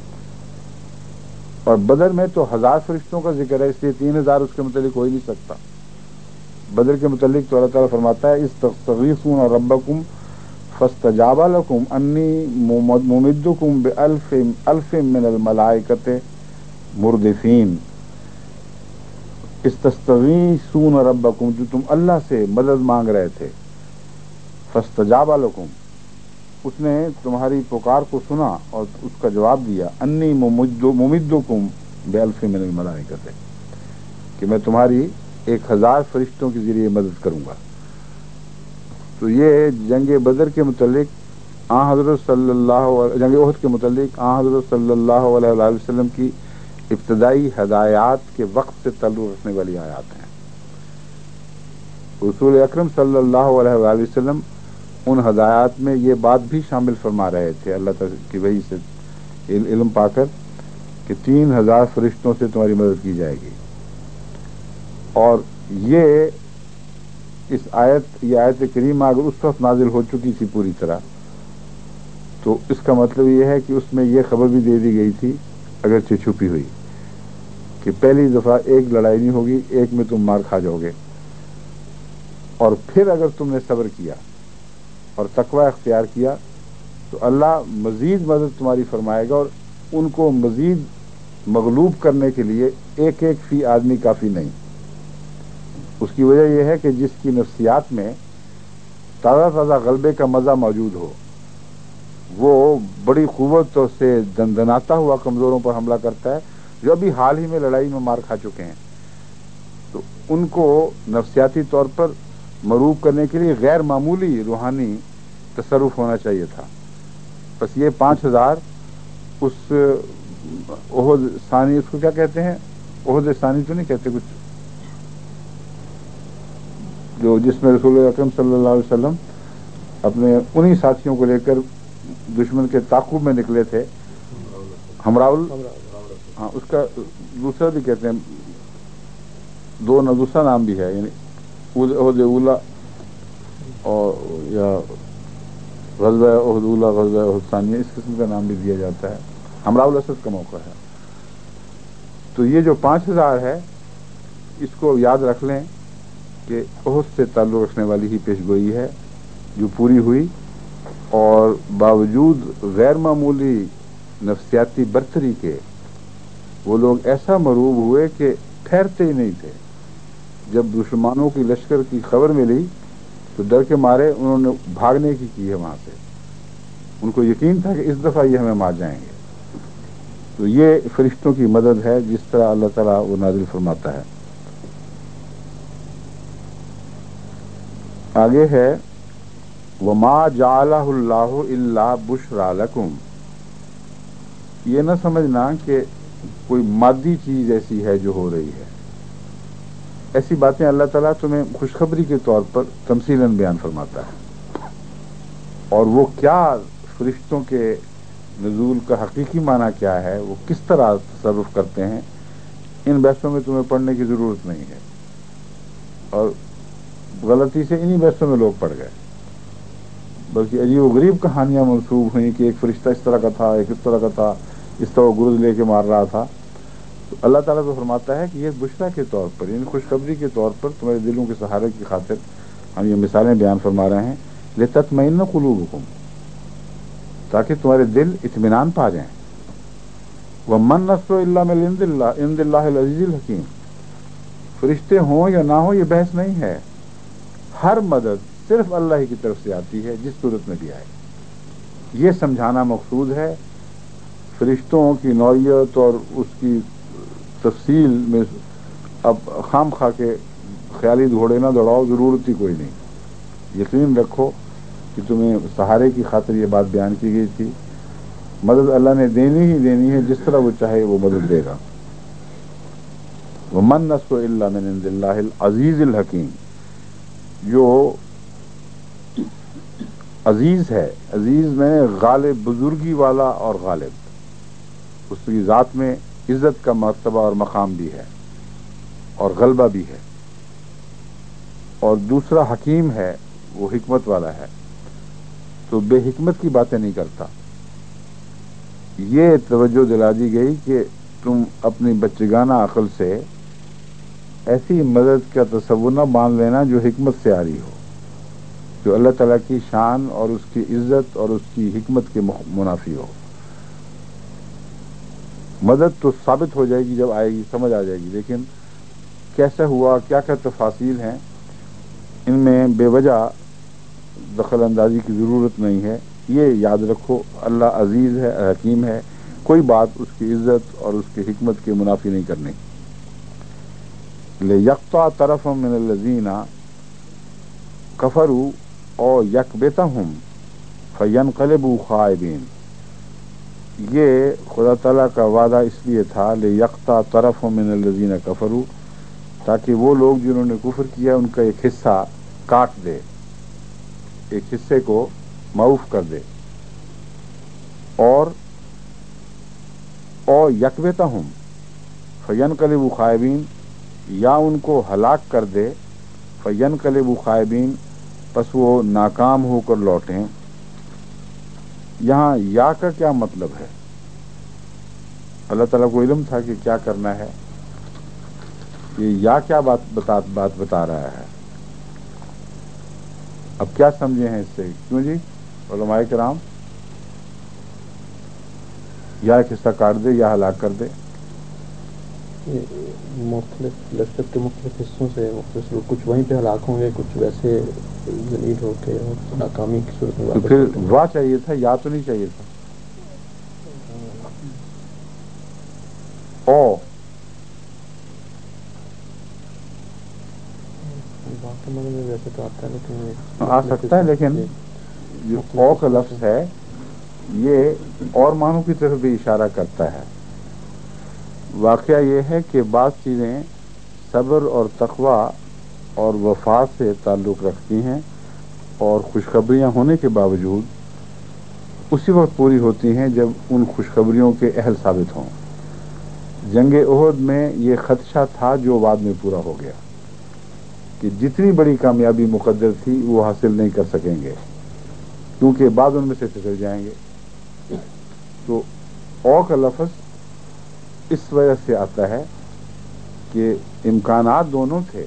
اور بدر میں تو ہزار فرشتوں کا ذکر ہے، اس لیے تین ہزار اس کے متعلق ہو ہی نہیں سکتا۔ بدر کے متعلق تو اللہ تعالیٰ فرماتا ہے استغیثون ربکم فاستجاب لکم انی ممدکم بالف الف من الملائکۃ مردفین۔ استغیثون ربکم، جو تم اللہ سے مدد مانگ رہے تھے، فاستجاب لکم، اس نے تمہاری پکار کو سنا اور اس کا جواب دیا، انی ممدکم بالف من الملائکۃ، کہ میں تمہاری ایک ہزار فرشتوں کے ذریعے مدد کروں گا۔ تو یہ جنگ بدر کے متعلق آن حضرت صلی اللہ جنگ احد کے متعلق آن حضرت صلی اللہ علیہ وآلہ وسلم کی ابتدائی ہدایات کے وقت سے تعلق رکھنے والی آیات ہیں۔ رسول اکرم صلی اللہ علیہ وآلہ وسلم ان ہدایات میں یہ بات بھی شامل فرما رہے تھے اللہ تعالی کی وحی سے علم پا کر کہ تین ہزار فرشتوں سے تمہاری مدد کی جائے گی۔ اور یہ اس آیت یہ آیت کریمہ اگر اس وقت نازل ہو چکی تھی پوری طرح تو اس کا مطلب یہ ہے کہ اس میں یہ خبر بھی دے دی گئی تھی، اگرچہ چھپی ہوئی، کہ پہلی دفعہ ایک لڑائی نہیں ہوگی، ایک میں تم مار کھا جاؤ گے، اور پھر اگر تم نے صبر کیا اور تقوی اختیار کیا تو اللہ مزید مدد تمہاری فرمائے گا، اور ان کو مزید مغلوب کرنے کے لیے ایک ایک فی آدمی کافی نہیں۔ اس کی وجہ یہ ہے کہ جس کی نفسیات میں تازہ تازہ غلبے کا مزہ موجود ہو، وہ بڑی قوت سے دندناتا ہوا کمزوروں پر حملہ کرتا ہے، جو ابھی حال ہی میں لڑائی میں مار کھا چکے ہیں، تو ان کو نفسیاتی طور پر مروب کرنے کے لیے غیر معمولی روحانی تصرف ہونا چاہیے تھا۔ بس یہ پانچ ہزار اس احد ثانی، اس کو کیا کہتے ہیں، احد ثانی تو نہیں کہتے کچھ، جو جس میں رسول اکرم صلی اللہ علیہ وسلم اپنے انہی ساتھیوں کو لے کر دشمن کے تعاقب میں نکلے تھے، ہمراول، ہاں اس کا دوسرا بھی کہتے ہیں، دو نہ دوسرا نام بھی ہے، یعنی عہد اولا اور یا غزوہ عہد اولا، غزوہ عہد ثانیہ، اس قسم کا نام بھی دیا جاتا ہے، ہمراول اسد کا موقع ہے۔ تو یہ جو پانچ ہزار ہے، اس کو یاد رکھ لیں کہ عہد سے تعلق رکھنے والی ہی پیشگوئی ہے جو پوری ہوئی، اور باوجود غیر معمولی نفسیاتی برتری کے وہ لوگ ایسا مروب ہوئے کہ ٹھہرتے ہی نہیں تھے۔ جب دشمنوں کی لشکر کی خبر ملی تو ڈر کے مارے انہوں نے بھاگنے کی کی ہے وہاں سے، ان کو یقین تھا کہ اس دفعہ یہ ہمیں مار جائیں گے۔ تو یہ فرشتوں کی مدد ہے جس طرح اللہ تعالیٰ وہ نازل فرماتا ہے۔ آگے ہے وَمَا جَعَلَهُ اللَّهُ إِلَّا بُشْرَىٰ لَكُمْ، یہ نہ سمجھنا کہ کوئی مادی چیز ایسی ہے جو ہو رہی ہے، ایسی باتیں اللہ تعالیٰ تمہیں خوشخبری کے طور پر تمثیلاً بیان فرماتا ہے، اور وہ کیا فرشتوں کے نزول کا حقیقی معنی کیا ہے، وہ کس طرح تصرف کرتے ہیں، ان بحثوں میں تمہیں پڑھنے کی ضرورت نہیں ہے، اور غلطی سے انہی بحثوں میں لوگ پڑ گئے، بلکہ عجیب و غریب کہانیاں منسوب ہوئیں کہ ایک فرشتہ اس طرح کا تھا، ایک اس طرح کا تھا، اس طرح گرز لے کے مار رہا تھا۔ تو اللہ تعالیٰ تو فرماتا ہے کہ یہ بشرا کے طور پر، یعنی خوشخبری کے طور پر تمہارے دلوں کے سہارے کی خاطر ہم یہ مثالیں بیان فرما رہے ہیں، لِتَطْمَئِنَّ قُلُوبُكُمْ، تاکہ تمہارے دل اطمینان پا جائیں۔ وَمَا النَّصْرُ إِلَّا مِنْ عِنْدِ اللَّهِ عِنْدِ اللَّهِ الْعَزِيزِ الْحَكِيمِ، فرشتے ہوں یا نہ ہوں یہ بحث نہیں ہے، ہر مدد صرف اللہ ہی کی طرف سے آتی ہے جس صورت میں بھی آئے، یہ سمجھانا مقصود ہے۔ فرشتوں کی نوعیت اور اس کی تفصیل میں اب خام خواہ کے خیالی گھوڑے نہ دوڑاؤ، ضرورت ہی کوئی نہیں، یقین رکھو کہ تمہیں سہارے کی خاطر یہ بات بیان کی گئی تھی، مدد اللہ نے دینی ہی دینی ہے، جس طرح وہ چاہے وہ مدد دے گا۔ وَمَا النَّصْرُ إِلَّا مِنْ عِنْدِ اللَّهِ الْعَزِيزِ الْحَكِيمِ، جو عزیز ہے، عزیز میں غالب، بزرگی والا اور غالب، اس کی ذات میں عزت کا مرتبہ اور مقام بھی ہے اور غلبہ بھی ہے، اور دوسرا حکیم ہے، وہ حکمت والا ہے، تو بے حکمت کی باتیں نہیں کرتا۔ یہ توجہ دلا دی گئی کہ تم اپنی بچگانہ عقل سے ایسی مدد کا تصور نہ مان لینا جو حکمت سے آ رہی ہو، جو اللہ تعالیٰ کی شان اور اس کی عزت اور اس کی حکمت کے منافی ہو۔ مدد تو ثابت ہو جائے گی جب آئے گی، سمجھ آ جائے گی، لیکن کیسا ہوا، کیا کیا تفاصیل ہیں، ان میں بے وجہ دخل اندازی کی ضرورت نہیں ہے۔ یہ یاد رکھو اللہ عزیز ہے، حکیم ہے، کوئی بات اس کی عزت اور اس کی حکمت کے منافی نہیں کرنے کی۔ لِيَقْطَعَ طَرَفًا مِّنَ الَّذِينَ كَفَرُوا أَوْ يَكْبِتَهُمْ فَيَنْقَلِبُوا خَائِبِينَ، یہ خدا تعالیٰ کا وعدہ اس لیے تھا لِيَقْطَعَ طَرَفًا مِّنَ الَّذِينَ كَفَرُوا، تاکہ وہ لوگ جنہوں نے کفر کیا ان کا ایک حصہ کاٹ دے، ایک حصے کو معوف کر دے، اور او یکبتہم فینقلبوا خائبین، یا ان کو ہلاک کر دے، فینقلبوا خائبین، پس وہ ناکام ہو کر لوٹیں۔ یہاں یا کا کیا مطلب ہے؟ اللہ تعالیٰ کو علم تھا کہ کیا کرنا ہے، یہ یا کیا بات بتا بات بتا رہا ہے؟ اب کیا سمجھے ہیں اس سے؟ کیوں جی علماء کرام؟ یا ایک حصہ کاٹ دے یا ہلاک کر دے، مختلف لشکر کے مختلف حصوں سے مختلف لوگ، کچھ وہیں پہ ہلاک ہوں گے، کچھ ویسے ذلیل ہو کے ناکامی کی صورت میں تو واپس پھر ہوتے ہیں۔ وا چاہیے تھا، یا تو نہیں چاہیے تھا۔ او باقی معنی میں ویسے تو آتا ہے لیکن آ سکتا ہے، لیکن جو او کا لفظ ہے یہ اور معنوں کی طرف بھی اشارہ کرتا ہے۔ واقعہ یہ ہے کہ بعض چیزیں صبر اور تقوی اور وفا سے تعلق رکھتی ہیں اور خوشخبریاں ہونے کے باوجود اسی وقت پوری ہوتی ہیں جب ان خوشخبریوں کے اہل ثابت ہوں۔ جنگ احد میں یہ خدشہ تھا جو بعد میں پورا ہو گیا کہ جتنی بڑی کامیابی مقدر تھی وہ حاصل نہیں کر سکیں گے کیونکہ بعض ان میں سے پھسل جائیں گے۔ تو او کا لفظ اس وجہ سے آتا ہے کہ امکانات دونوں تھے،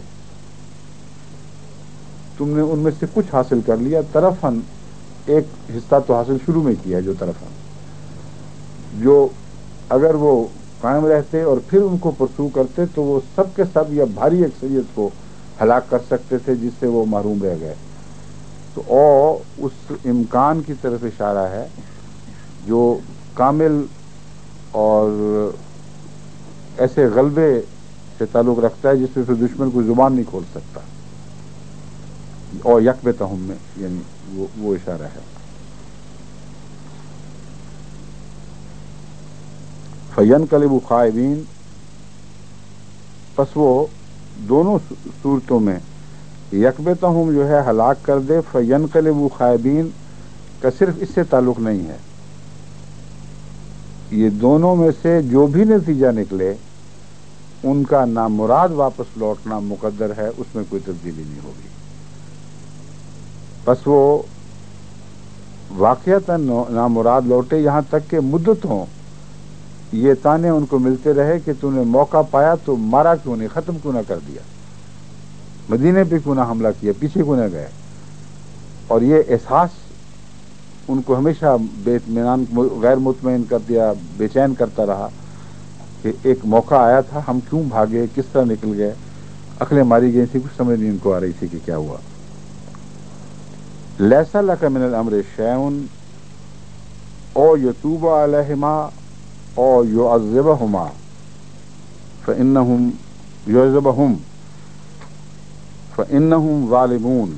تم نے ان میں سے کچھ حاصل کر لیا، طرفاً ایک حصہ تو حاصل شروع میں کیا ہے جو طرفاً، جو اگر وہ قائم رہتے اور پھر ان کو پرسو کرتے تو وہ سب کے سب یا بھاری اکثریت کو ہلاک کر سکتے تھے جس سے وہ محروم رہ گئے۔ تو او اس امکان کی طرف اشارہ ہے جو کامل اور ایسے غلبے سے تعلق رکھتا ہے جس میں پھر دشمن کو زبان نہیں کھول سکتا، اور یکبتہم میں یعنی وہ, وہ اشارہ ہے۔ فینقلب خائبین، پس وہ دونوں صورتوں میں یکبتہم جو ہے ہلاک کر دے، فینقلب خائبین کا صرف اس سے تعلق نہیں ہے، یہ دونوں میں سے جو بھی نتیجہ نکلے ان کا نامراد واپس لوٹنا مقدر ہے، اس میں کوئی تبدیلی نہیں ہوگی۔ بس وہ واقعتاً نامراد لوٹے یہاں تک کہ مدت ہوں یہ تانے ان کو ملتے رہے کہ تو نے موقع پایا تو مارا کیوں نہیں، ختم کیوں نہ کر دیا، مدینے پہ کیوں نہ حملہ کیا، پیچھے کیوں نہ گئے۔ اور یہ احساس ان کو ہمیشہ بے اطمینان غیر مطمئن کر دیا، بے چین کرتا رہا کہ ایک موقع آیا تھا، ہم کیوں بھاگے، کس طرح نکل گئے، عقلیں ماری گئی تھی، کچھ سمجھ نہیں ان کو آ رہی تھی کہ کیا ہوا۔ لیس لک من الامر شیء او یتوب علیہما او یعذبہما فانہم یعذبہم فانہم ظالمون۔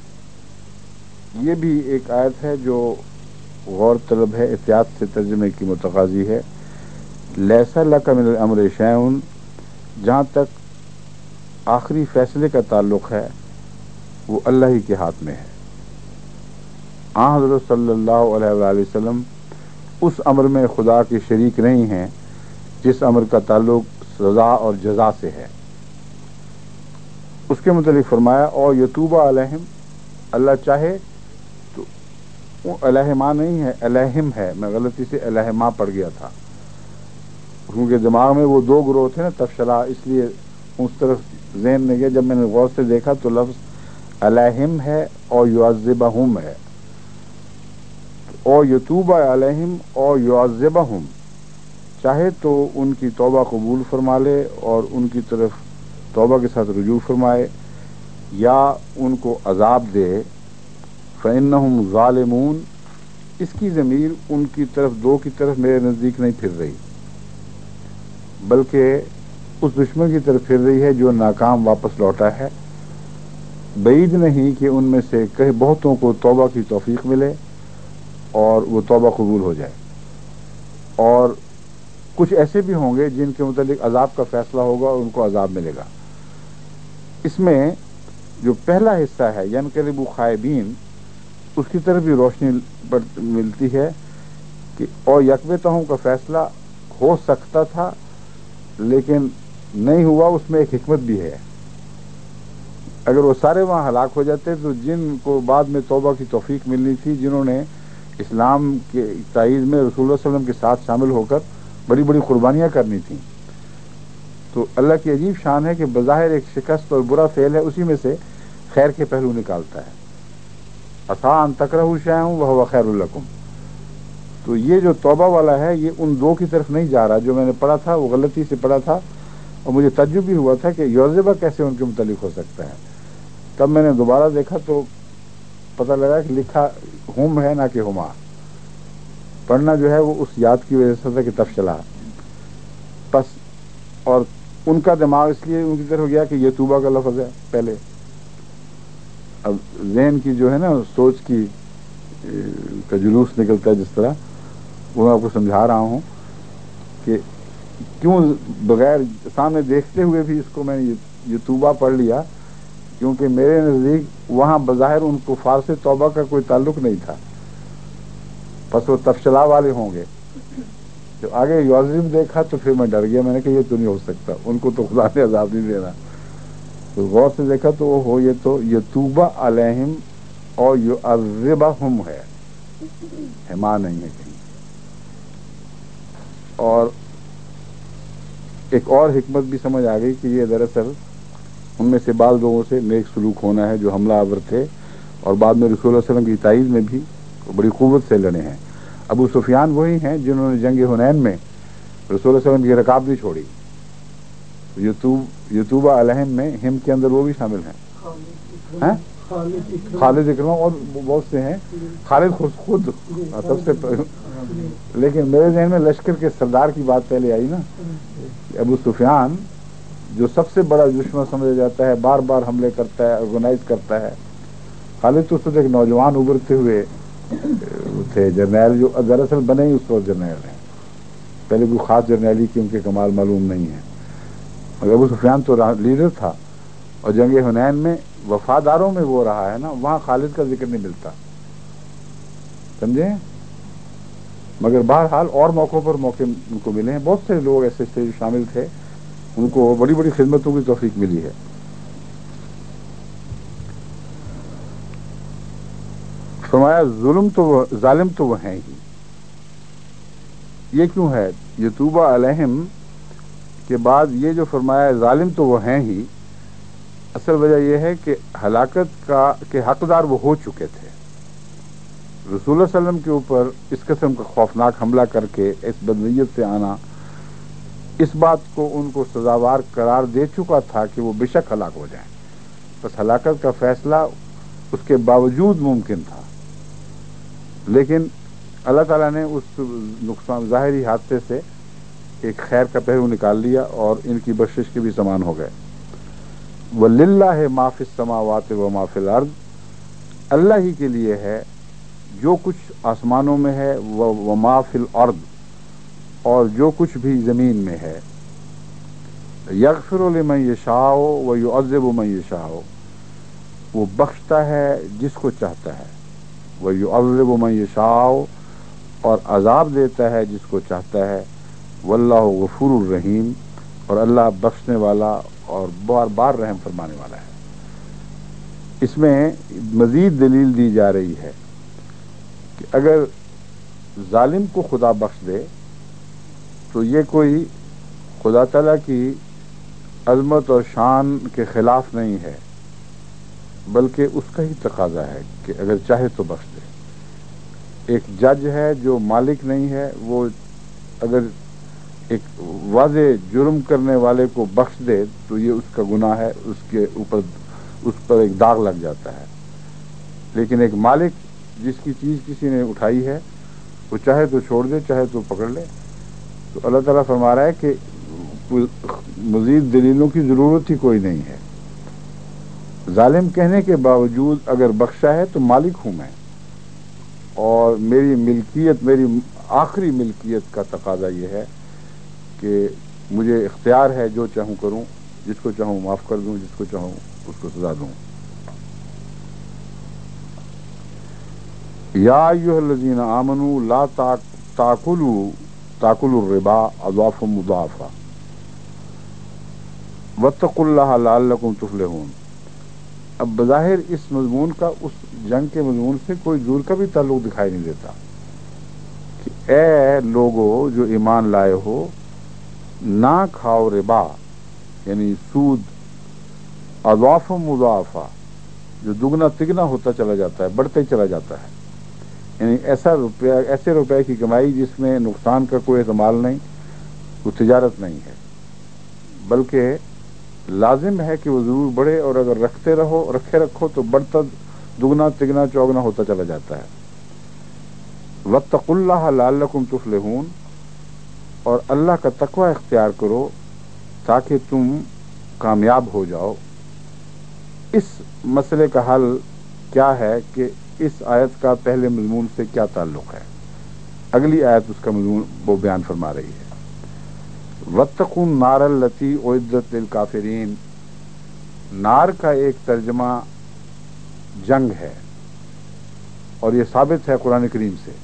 یہ بھی ایک آیت ہے جو غور طلب ہے، احتیاط سے ترجمے کی متقاضی ہے۔ لیس لک من الامر شیء، جہاں تک آخری فیصلے کا تعلق ہے وہ اللہ ہی کے ہاتھ میں ہے۔ آن حضرت صلی اللہ علیہ وآلہ وسلم اس امر میں خدا کے شریک نہیں ہیں جس امر کا تعلق سزا اور جزا سے ہے۔ اس کے متعلق فرمایا او یتوب علیہم، اللہ چاہے تو علیہما نہیں ہے، علیہم ہے، میں غلطی سے علیہما پڑھ گیا تھا کیونکہ دماغ میں وہ دو گروہ تھے نا تفشلا، اس لیے اس طرف ذہن میں گیا۔ جب میں نے غور سے دیکھا تو لفظ علیہم ہے اور یعذبہم ہے، او یتوب علیہم او یعذبہم، چاہے تو ان کی توبہ قبول فرما لے اور ان کی طرف توبہ کے ساتھ رجوع فرمائے، یا ان کو عذاب دے۔ فإنہم ظالمون، اس کی ضمیر ان کی طرف دو کی طرف میرے نزدیک نہیں پھر رہی بلکہ اس دشمن کی طرف پھر رہی ہے جو ناکام واپس لوٹا ہے۔ بعید نہیں کہ ان میں سے کئی بہتوں کو توبہ کی توفیق ملے اور وہ توبہ قبول ہو جائے، اور کچھ ایسے بھی ہوں گے جن کے متعلق عذاب کا فیصلہ ہوگا اور ان کو عذاب ملے گا۔ اس میں جو پہلا حصہ ہے ینقلب خائبین، اس کی طرف بھی روشنی ملتی ہے کہ اور یکبتہم کا فیصلہ ہو سکتا تھا لیکن نہیں ہوا، اس میں ایک حکمت بھی ہے۔ اگر وہ سارے وہاں ہلاک ہو جاتے تو جن کو بعد میں توبہ کی توفیق ملنی تھی، جنہوں نے اسلام کے تائید میں رسول اللہ صلی اللہ علیہ وسلم کے ساتھ شامل ہو کر بڑی بڑی قربانیاں کرنی تھیں، تو اللہ کی عجیب شان ہے کہ بظاہر ایک شکست اور برا فعل ہے، اسی میں سے خیر کے پہلو نکالتا ہے۔ عسیٰ ان تکرہوا شیئا وہو خیر لکم، تو یہ جو توبہ والا ہے یہ ان دو کی طرف نہیں جا رہا۔ جو میں نے پڑھا تھا وہ غلطی سے پڑھا تھا اور مجھے تعجب بھی ہوا تھا کہ یعذبہ کیسے ان کے متعلق ہو سکتا ہے۔ تب میں نے دوبارہ دیکھا تو پتہ لگا کہ لکھا ہم ہے نہ کہ ہما، پڑھنا جو ہے وہ اس یاد کی وجہ سے تھا کہ تفشلا۔ پس اور ان کا دماغ اس لیے ان کی طرف گیا کہ یہ توبہ کا لفظ ہے پہلے. اب ذہن کی جو ہے نا سوچ کی کا جلوس نکلتا ہے جس طرح، وہ میں آپ کو سمجھا رہا ہوں کہ کیوں بغیر سامنے دیکھتے ہوئے بھی اس کو میں نے یہ توبہ پڑھ لیا، کیونکہ میرے نزدیک وہاں بظاہر ان کفار سے توبہ کا کوئی تعلق نہیں تھا. بس وہ تفصیلات والے ہوں گے. جب آگے یعذب دیکھا تو پھر میں ڈر گیا، میں نے کہا یہ تو نہیں ہو سکتا، ان کو تو خدا نے عذاب نہیں دینا. تو غور سے دیکھا تو وہ ہو یہ تو یتوبہ علیہم اور یعذبہم ہے، ہما نہیں ہے کہیں. اور ایک اور حکمت بھی سمجھ آ گئی کہ یہ دراصل ان میں سے بعض لوگوں سے نیک سلوک ہونا ہے جو حملہ آور تھے اور بعد میں رسول اللہ علیہ وسلم کی تائید میں بھی بڑی قوت سے لڑے ہیں. ابو سفیان وہی ہیں جنہوں نے جنگ حنین میں رسول اللہ علیہ وسلم کی رکاب نہیں چھوڑی. یتوب یتوبہ علیہم میں ہم کے اندر وہ بھی شامل ہیں، خالد اکرمہ اور بہت سے ہیں، خالد خود خود سب سے. لیکن میرے ذہن میں لشکر کے سردار کی بات پہلے آئی نا. ابو سفیان جو سب سے بڑا دشمن سمجھا جاتا ہے، بار بار حملے کرتا ہے، آرگنائز کرتا ہے. خالد تو اس وقت ایک نوجوان ابھرتے ہوئے تھے جرنیل، جو دراصل بنے ہی اس وقت جرنیل ہیں. پہلے کوئی خاص جرنیلی کی ان کے کمال معلوم نہیں ہے، مگر ابو سفیان تو لیڈر تھا. اور جنگ حنین میں وفاداروں میں وہ رہا ہے نا، وہاں خالد کا ذکر نہیں ملتا، سمجھے. مگر بہرحال اور موقعوں پر موقع ان کو ملے ہیں. بہت سے لوگ ایسے تھے جو شامل تھے، ان کو بڑی بڑی خدمتوں کی توفیق ملی ہے. فرمایا ظلم تو وہ ظالم تو وہ ہیں ہی. یہ کیوں ہے یتوبہ علیہم کے بعد یہ جو فرمایا ظالم تو وہ ہیں ہی؟ اصل وجہ یہ ہے کہ ہلاکت کا کے حقدار وہ ہو چکے تھے. رسول اللہ علیہ وسلم کے اوپر اس قسم کا خوفناک حملہ کر کے اس بدنیت سے آنا، اس بات کو ان کو سزاوار قرار دے چکا تھا کہ وہ بے شک ہلاک ہو جائیں. بس ہلاکت کا فیصلہ اس کے باوجود ممکن تھا، لیکن اللہ تعالیٰ نے اس نقصان ظاہری حادثے سے ایک خیر کا پہلو نکال لیا اور ان کی بخشش کے بھی سامان ہو گئے. وَلِلَّهِ مَا فِي السَّمَاوَاتِ وَمَا فِي الْأَرْضِ، اللہ ہی کے لیے ہے جو کچھ آسمانوں میں ہے، وَمَا فِي الْأَرْضِ اور جو کچھ بھی زمین میں ہے. يَغْفِرُ لِمَن يَشَاءُ وَيُعَذِّبُ مَن يَشَاءُ، وہ بخشتا ہے جس کو چاہتا ہے، وَيُعَذِّبُ مَن يَشَاءُ اور عذاب دیتا ہے جس کو چاہتا ہے. واللہ غفور الرحیم، اور اللہ بخشنے والا اور بار بار رحم فرمانے والا ہے. اس میں مزید دلیل دی جا رہی ہے کہ اگر ظالم کو خدا بخش دے تو یہ کوئی خدا تعالیٰ کی عظمت اور شان کے خلاف نہیں ہے، بلکہ اس کا ہی تقاضا ہے کہ اگر چاہے تو بخش دے. ایک جج ہے جو مالک نہیں ہے، وہ اگر ایک واضح جرم کرنے والے کو بخش دے تو یہ اس کا گناہ ہے، اس کے اوپر اس پر ایک داغ لگ جاتا ہے. لیکن ایک مالک جس کی چیز کسی نے اٹھائی ہے، وہ چاہے تو چھوڑ دے، چاہے تو پکڑ لے. تو اللہ تعالیٰ فرما رہا ہے کہ مزید دلیلوں کی ضرورت ہی کوئی نہیں ہے. ظالم کہنے کے باوجود اگر بخشا ہے تو مالک ہوں میں، اور میری ملکیت، میری آخری ملکیت کا تقاضا یہ ہے کہ مجھے اختیار ہے، جو چاہوں کروں، جس کو چاہوں معاف کر دوں، جس کو چاہوں اس کو سزا دوں. یا ایھا الذین آمنوا لا تاکلوا تاکلوا الربا اضعافا مضاعفا واتقوا اللہ لعلکم تفلحون. اب بظاہر اس مضمون کا اس جنگ کے مضمون سے کوئی دور کا بھی تعلق دکھائی نہیں دیتا کہ اے لوگو جو ایمان لائے ہو، نہ کھاؤ ربا، یعنی سود، اضعاف مضاعفہ، جو دگنا تگنا ہوتا چلا جاتا ہے، بڑھتے چلا جاتا ہے. یعنی ایسا روپیہ، ایسے روپے کی کمائی جس میں نقصان کا کوئی احتمال نہیں، وہ تجارت نہیں ہے، بلکہ لازم ہے کہ وہ ضرور بڑھے، اور اگر رکھتے رہو رکھے رکھو تو بڑھتا دگنا تگنا چوگنا ہوتا چلا جاتا ہے. واتقوا اللہ لعلکم تفلحون، اور اللہ کا تقوی اختیار کرو ताकि तुम कामयाब हो जाओ। इस मसले का हल क्या है कि इस आयत का पहले मज़मून से क्या ताल्लुक़ है। अगली आयत उसका मज़मून वो बयान फरमा रही है। वत्तक़ुन नारल लती उइद्दत लिल काफिरीन, नार का एक तर्जमा जंग है और ये साबित है कुरान करीम से।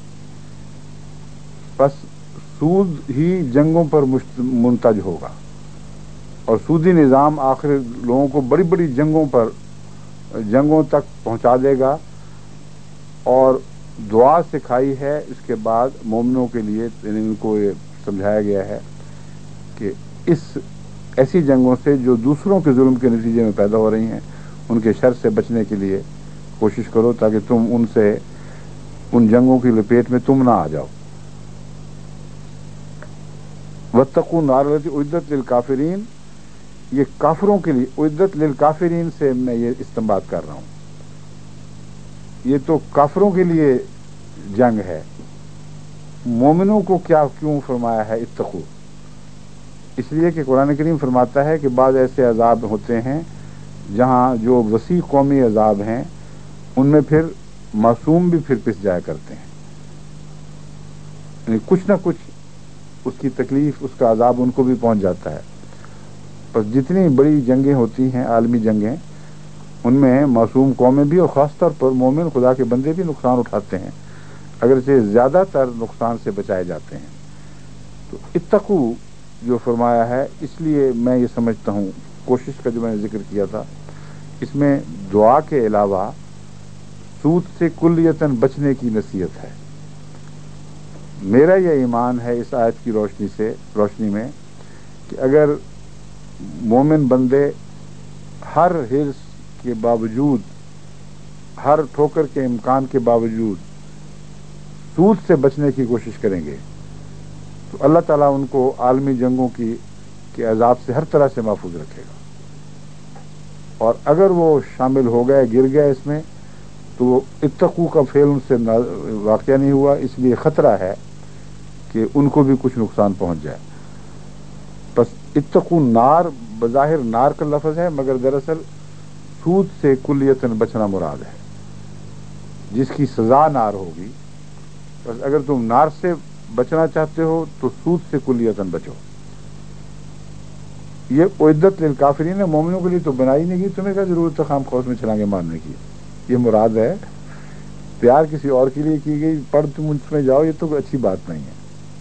बस सूद ही जंगों पर मुंतज होगा और सूदी निज़ाम आखिर लोगों को बड़ी बड़ी जंगों पर जंगों तक पहुंचा देगा। और दुआ सिखाई है इसके बाद मोमिनों के लिए, इनको ये समझाया गया है कि इस ऐसी जंगों से जो दूसरों के जुल्म के नतीजे में पैदा हो रही हैं, उनके शर से बचने के लिए कोशिश करो ताकि तुम उनसे उन जंगों की लपेट में तुम ना आ जाओ। वत्तक़ू नारलती उइद्दत लिल काफिरीन, ये काफिरों के लिए, उइद्दत लिल काफिरीन से मैं ये इस्तेमाल कर रहा हूं। ये तो काफिरों के लिए जंग है, मोमिनों को क्या क्यों फरमाया है इत्तक़ू? इसलिए कि कुरान करीम फरमाता है कि बाद ऐसे अजाब होते हैं जहां जो वसी कौमी अजाब हैं उनमें फिर मासूम भी फिर पिस जाया करते हैं, यानी कुछ ना कुछ उसकी तकलीफ, उसका अजाब उनको भी पहुंच जाता है। पर जितनी बड़ी जंगें होती हैं, आलमी जंगें, उनमें मासूम कौमें भी और ख़ासतौर पर मोमिन खुदा के बंदे भी नुकसान उठाते हैं, अगर से ज़्यादातर नुकसान से बचाए जाते हैं। तो इत्तक़ू जो फरमाया है, इसलिए मैं ये समझता हूँ, कोशिश का जो मैंने जिक्र किया था, इसमें दुआ के अलावा सूद से कुल्लियतन बचने की नसीहत है। मेरा यह ईमान है इस आयत की रोशनी से रोशनी में कि अगर मोमिन बंदे हर हिर्स के बावजूद, हर ठोकर के इम्कान के बावजूद सूद से बचने की कोशिश करेंगे तो अल्लाह ताला उनको आलमी जंगों की के अजाब से हर तरह से महफूज रखेगा। और अगर वो शामिल हो गए, गिर गए इसमें, तो इत्तक़ू का फेल उनसे वाक़या नहीं हुआ, इसलिए ख़तरा है कि उनको भी कुछ नुकसान पहुंच जाए। बस इत्तक़ू नार बज़ाहिर नार का लफ्ज़ है, मगर दरअसल सूद से कुल्लियतन बचना मुराद है, जिसकी सज़ा नार होगी। बस अगर तुम नार से बचना चाहते हो तो सूद से कुल्लियतन बचो। ये उइद्दत लिल काफिरीन ने मोमिनों के लिए तो बनाई नहीं गई, तुम्हें क्या जरूरत है खाम खौस में छलांगे मारने की। ये मुराद है, प्यार किसी और के लिए की गई, पढ़ तुम उसमें जाओ, ये तो अच्छी बात नहीं है।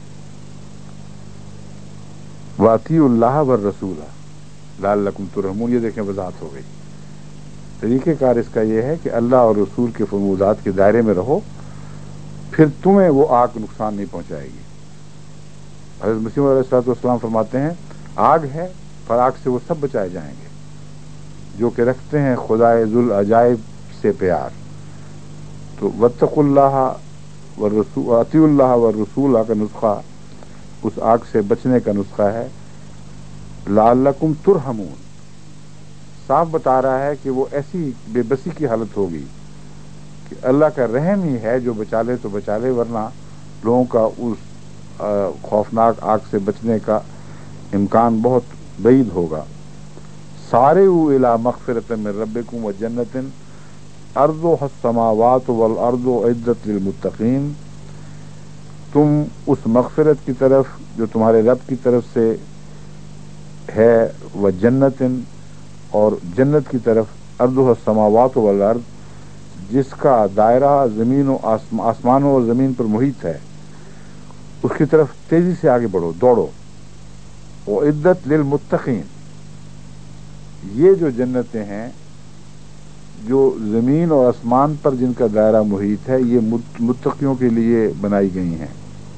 वातिउल्लाह वर रसूला लअल्लकुम तुरहमून, ये देखें वजाहत हो गई। तरीक़ेकार इसका यह है कि अल्लाह और रसूल के फरमात के दायरे में रहो, फिर तुम्हें वो आग नुकसान नहीं पहुंचाएगी। हज़रत मसीह अलैहिस्सलाम फरमाते हैं, आग है पर आग से वो सब बचाए जाएंगे जो कि रखते हैं खुदाए जुल अजाइब से प्यार। तो वत्तक़ुल्लाह व रसूल अतीउल्लाह व रसूल का नुस्खा उस आग से बचने का नुस्खा है लअल्लकुम तुरहमून। साफ बता रहा है कि वो ऐसी बेबसी की हालत होगी कि अल्लाह का रहम ही है, जो बचा ले तो बचा ले, वरना लोगों का उस खौफनाक आग से बचने का इम्कान बहुत बईद होगा। सारे इला मग़फ़िरतिन मिन रब्बिकुम व जन्नतिन अर्ज़ुहा अस्समावातु वल अर्ज़ु उइद्दत लिल मुत्तक़ीन, तुम उस मग़फ़िरत की तरफ जो तुम्हारे रब की तरफ से है, व जन्नतिन, और जन्नत की तरफ, अर्ज़ुहा अस्समावातु वल अर्ज़, जिसका दायरा ज़मीन और आसमानों और ज़मीन पर मुहित है, उसकी तरफ तेजी से आगे बढ़ो, दौड़ो। उइद्दत लिल मुत्तक़ीन, ये जो जन्नतें हैं जो ज़मीन और आसमान पर जिनका दायरा मुहित है, ये मुत्तक़ियों के लिए बनाई गई हैं।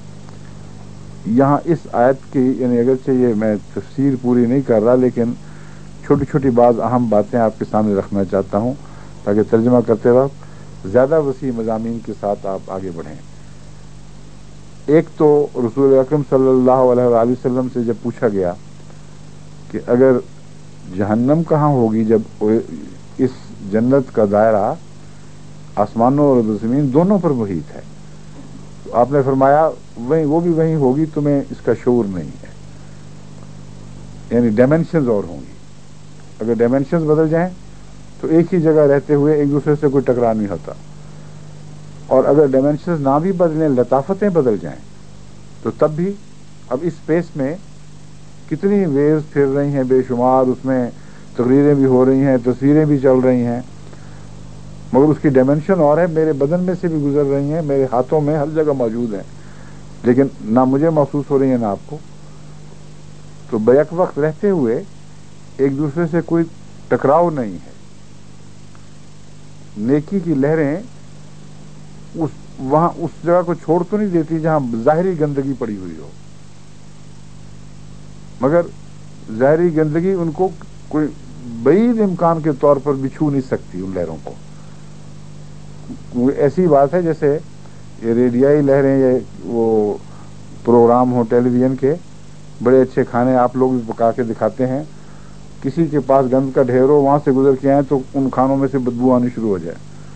यहाँ इस आयत की, यानी अगरचे ये मैं तफसीर पूरी नहीं कर रहा, लेकिन छोटी छोटी बात अहम बातें आपके सामने रखना चाहता हूँ ताकि तर्जुमा करते वक्त ज़्यादा वसी मज़ामीन के साथ आप आगे बढ़ें। एक तो रसूल अकरम सल्लल्लाहु अलैहि वसल्लम से जब पूछा गया कि अगर जहन्नम कहाँ होगी जब इस जन्नत का दायरा आसमानों और ज़मीन दोनों पर मुहित है, तो आपने फरमाया वहीं वो भी वहीं होगी, तुम्हें इसका शऊर नहीं है। यानी डायमेंशंस और होंगी। अगर डायमेंशंस बदल जाएं तो एक ही जगह रहते हुए एक दूसरे से कोई टकराव नहीं होता, और अगर डायमेंशंस ना भी बदलें, लताफतें बदल जाएं, तो तब भी अब इस स्पेस में कितनी वेव्स फिर रही हैं बेशुमार, उसमें तकरीरें भी हो रही हैं, तस्वीरें भी चल रही हैं, मगर उसकी डायमेंशन और है, मेरे बदन में से भी गुजर रही हैं, मेरे हाथों में हर जगह मौजूद हैं, लेकिन ना मुझे महसूस हो रही है ना आपको। तो बैक वक्त रहते हुए एक दूसरे से कोई टकराव नहीं है। नेकी की लहरें उस वहां उस जगह को छोड़ तो नहीं देती जहां जाहिरी गंदगी पड़ी हुई हो, मगर जाहिरी गंदगी उनको कोई बईद इम्कान के तौर पर भी छू नहीं सकती उन लहरों को। ऐसी बात है जैसे ये रेडियाई लहरें, ये वो प्रोग्राम हो टेलीविजन के, बड़े अच्छे खाने आप लोग भी पका के दिखाते हैं, किसी के पास गंद का ढेर हो, वहां से गुजर के आए तो उन खानों में से बदबू आनी शुरू हो जाए।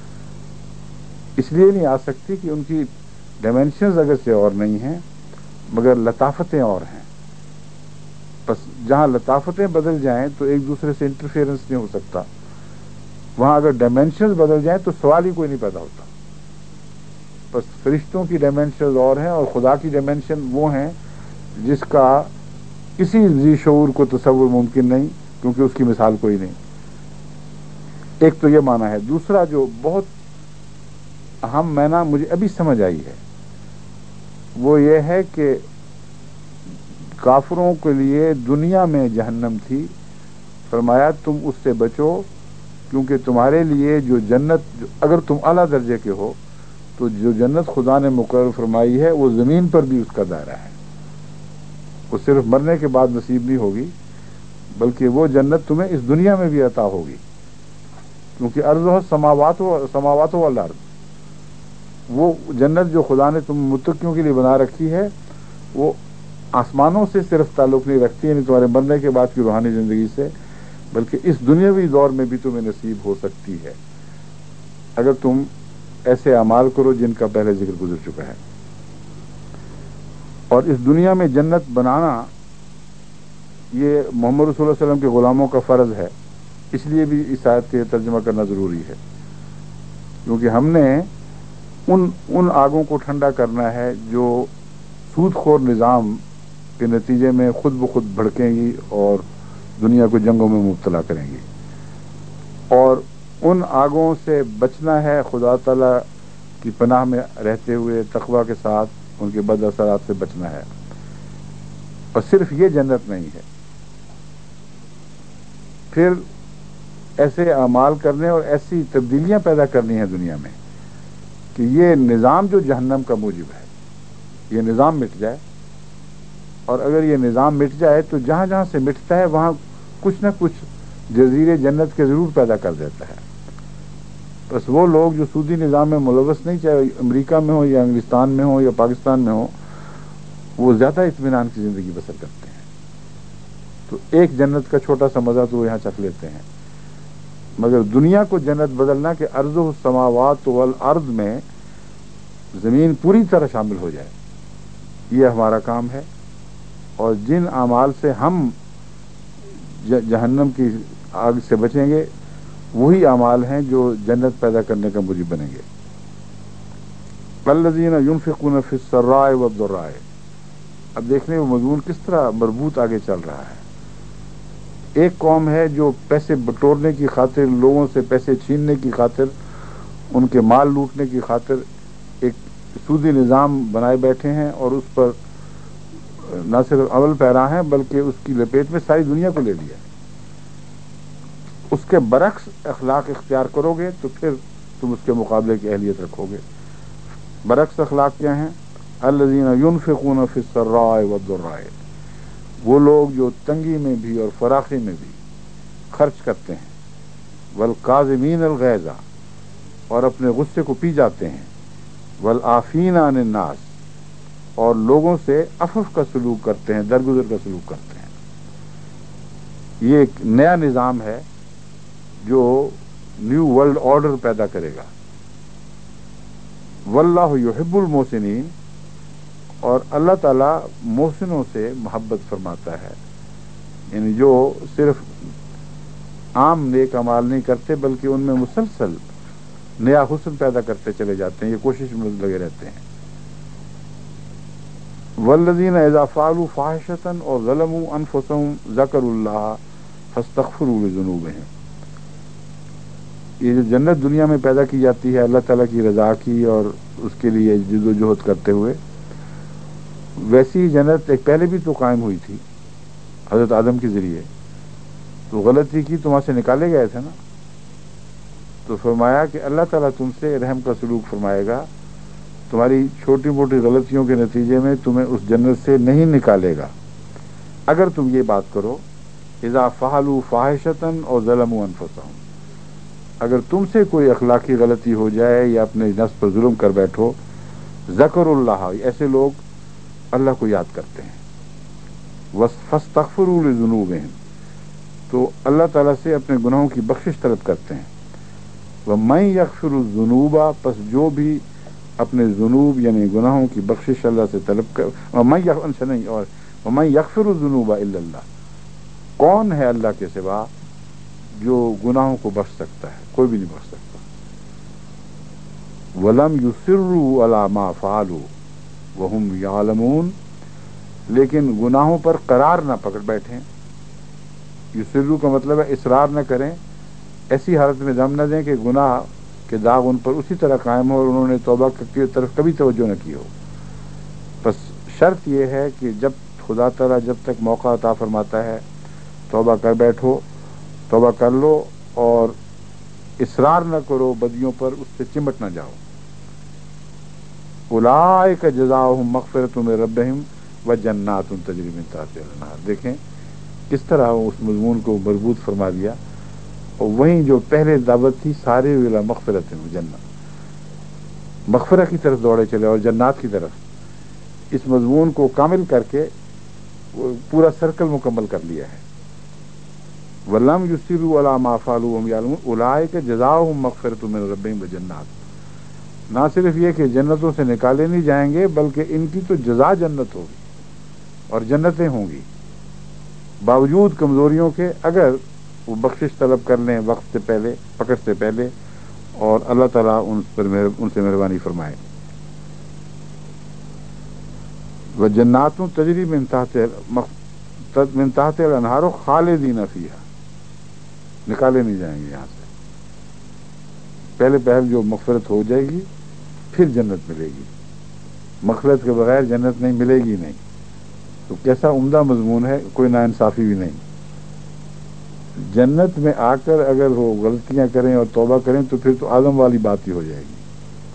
इसलिए नहीं आ सकती कि उनकी डायमेंशंस अगर से और नहीं हैं, मगर लताफतें और हैं। बस जहां लताफतें बदल जाएं तो एक दूसरे से इंटरफेरेंस नहीं हो सकता, वहां अगर डायमेंशंस बदल जाएं तो सवाल ही कोई नहीं पैदा होता। बस फरिश्तों की डायमेंशंस और हैं और खुदा की डायमेंशन वो हैं जिसका किसी जी शऊर को तसव्वुर मुमकिन नहीं, क्योंकि उसकी मिसाल कोई नहीं। एक तो ये माना है। दूसरा जो बहुत अहम माना मुझे अभी समझ आई है, वो ये है कि काफिरों के लिए दुनिया में जहन्नम थी, फरमाया तुम उससे बचो, क्योंकि तुम्हारे लिए जो जन्नत, अगर तुम आला दर्जे के हो तो जो जन्नत खुदा ने मुकर्रर फरमाई है वो जमीन पर भी उसका दायरा है। वो सिर्फ मरने के बाद नसीब नहीं होगी, बल्कि वो जन्नत तुम्हें इस दुनिया में भी अता होगी, क्योंकि अर्ज़ समावात हो समावात वाला अर्ज़, वो जन्नत जो खुदा ने तुम मुत्तकियों के लिए बना रखी है वो आसमानों से सिर्फ ताल्लुक नहीं रखती है, नहीं तुम्हारे मरने के बाद की रूहानी जिंदगी से, बल्कि इस दुनियावी दौर में भी तुम्हें नसीब हो सकती है, अगर तुम ऐसे अमाल करो जिनका पहले जिक्र गुजर चुका है। और इस दुनिया में जन्नत बनाना ये मोहम्मद रसूलुल्लाह सल्लल्लाहु अलैहि वसल्लम के गुलामों का फर्ज है, इसलिए भी इस आयत का तर्जुमा करना जरूरी है, क्योंकि हमने उन उन आगों को ठंडा करना है जो सूदखोर निज़ाम के नतीजे में खुद ब खुद भड़केंगी और दुनिया को जंगों में मुब्तला करेंगी, और उन आगों से बचना है खुदा ताला की पनाह में रहते हुए तकवा के साथ उनके बद असरात से बचना है। और सिर्फ ये जन्नत नहीं है, फिर ऐसे अमाल करने और ऐसी तब्दीलियां पैदा करनी है दुनिया में कि ये निज़ाम जो जहन्नम का मूजिब है, ये निज़ाम मिट जाए। और अगर ये निज़ाम मिट जाए तो जहां जहां से मिटता है वहां कुछ ना कुछ जजीरे जन्नत के जरूर पैदा कर देता है। बस वो लोग जो सूदी निज़ाम में मुलव्वस नहीं, चाहे अमेरिका में हो या इंग्लिस्तान में हो या पाकिस्तान में हो, वो ज्यादा इत्मीनान की जिंदगी बसर करते हैं। तो एक जन्नत का छोटा सा मजा तो वो यहाँ चख लेते हैं, मगर दुनिया को जन्नत बदलना कि अर्ज़ समावात वल अर्ज़ में जमीन पूरी तरह शामिल हो जाए, ये हमारा काम है। और जिन अमाल से हम जहन्नम की आग से बचेंगे वही अमाल हैं जो जन्नत पैदा करने का मूजिब बनेंगे। वल्लज़ीना युनफ़िक़ूना फ़िस्सर्राए वद्दर्राए, अब देखने में मज़मून किस तरह मरबूत आगे चल रहा है। एक कौम है जो पैसे बटोरने की खातिर, लोगों से पैसे छीनने की खातिर, उनके माल लूटने की खातिर एक सूदी निज़ाम बनाए बैठे हैं और उस पर न सिर्फ अमल पैरा हैं बल्कि उसकी लपेट में सारी दुनिया को ले लिया। उसके बरक्स अखलाक इख्तियार करोगे तो फिर तुम उसके मुकाबले की अहलियत रखोगे। बरक्स अखलाक क्या हैं? अल्लज़ीना युनफ़िक़ूना फ़िस्सर्राए वद्दर्राए, वो लोग जो तंगी में भी और फराखी में भी खर्च करते हैं। वल काज़िमीनल ग़ैज़ा, और अपने गुस्से को पी जाते हैं। वल आफ़ीना अनिन नास, और लोगों से अफ़फ़ का सलूक करते हैं, दरगुजर का सलूक करते हैं। ये एक नया निज़ाम है जो न्यू वर्ल्ड ऑर्डर पैदा करेगा। वल्लाहु युहिब्बुल मोहसिनीन, और अल्लाह ताला मोहसिनों से मोहब्बत फरमाता है, یعنی جو صرف عام نیک اعمال نہیں کرتے بلکہ ان میں مسلسل نیا حسن پیدا کرتے چلے جاتے ہیں، یہ کوشش میں لگے رہتے ہیں۔ والذین اذا فعلوا فاحشۃ اور ظلموا انفسهم ذکروا اللہ فاستغفروا لذنوبہم۔ یہ جو جنت دنیا میں پیدا کی جاتی ہے اللہ تعالیٰ کی رضا کی اور اس کے لیے جد و جہد کرتے ہوئے، ویسی جنت ایک پہلے بھی تو قائم ہوئی تھی حضرت آدم کے ذریعے، تو غلطی کی تو وہاں سے نکالے گئے تھے نا، تو فرمایا کہ اللہ تعالیٰ تم سے رحم کا سلوک فرمائے گا، تمہاری چھوٹی موٹی غلطیوں کے نتیجے میں تمہیں اس جنت سے نہیں نکالے گا اگر تم یہ بات کرو اذا فعلوا فاحشۃ اور ظلموا انفسهم، اگر تم سے کوئی اخلاقی غلطی ہو جائے یا اپنے نفس پر ظلم کر بیٹھو، ذکر اللہ، ایسے لوگ اللہ کو یاد کرتے ہیں، فاستغفروا لذنوبہم، تو اللہ تعالیٰ سے اپنے گناہوں کی بخشش طلب کرتے ہیں۔ وَمَن يَغْفِرُ الذُّنُوبَ، پس جو بھی اپنے ذنوب یعنی گناہوں کی بخشش اللہ سے طلب کر، وَمَن يَغْفِرُ نہیں اور وَمَن يَغْفِرُ الذُّنُوبَ إِلَّا اللَّهُ، کون ہے اللہ کے سوا جو گناہوں کو بخش سکتا ہے؟ کوئی بھی نہیں بخش سکتا۔ وَلَمْ يُصِرُّوا عَلَى مَا فَعَلُوا وَهُمْ يَعْلَمُونَ، لیکن گناہوں پر قرار نہ پکڑ بیٹھیں۔ یسرو کا مطلب ہے اصرار نہ کریں، ایسی حالت میں دم نہ دیں کہ گناہ کے داغ ان پر اسی طرح قائم ہو اور انہوں نے توبہ کی طرف کبھی توجہ نہ کی ہو۔ بس شرط یہ ہے کہ جب خدا تعالیٰ جب تک موقع عطا فرماتا ہے توبہ کر بیٹھو، توبہ کر لو اور اصرار نہ کرو بدیوں پر، اس سے چمٹ نہ جاؤ۔ اولئک جزاؤہم مغفرۃ من ربہم وجنات تجری من تحتہا الانہار۔ دیکھیں کس طرح اس مضمون کو مربوط فرما دیا، اور وہیں جو پہلے دعوت تھی سارے ویلا مغفرت و جنت، مغفرت کی طرف دوڑے چلے اور جنات کی طرف، اس مضمون کو کامل کر کے پورا سرکل مکمل کر لیا ہے۔ وَلَمْ يُصِرُّوا عَلَى مَا فَعَلُوا وَهُمْ يَعْلَمُونَ أُولَٰئِكَ جَزَاؤُهُم مَغْفِرَةٌ مِّن رَّبِّهِمْ وَجَنَّاتٌ، نہ صرف یہ کہ جنتوں سے نکالے نہیں جائیں گے بلکہ ان کی تو جزا جنت ہوگی اور جنتیں ہوں گی، باوجود کمزوریوں کے، اگر وہ بخشش طلب کر لیں وقت سے پہلے، پکڑ سے پہلے، اور اللہ تعالیٰ ان پر ان سے مہربانی فرمائے۔ وَجَنَّاتٌ تَجْرِی مِن تَحْتِہَا من تحتہا الانہار خالدین فیہا، نکالے نہیں جائیں گے یہاں سے، پہلے پہل جو مغفرت ہو جائے گی پھر جنت ملے گی، مغفرت کے بغیر جنت نہیں ملے گی نہیں۔ تو کیسا عمدہ مضمون ہے، کوئی ناانصافی بھی نہیں۔ جنت میں آ کر اگر وہ غلطیاں کریں اور توبہ کریں تو پھر تو آدم والی بات ہی ہو جائے گی۔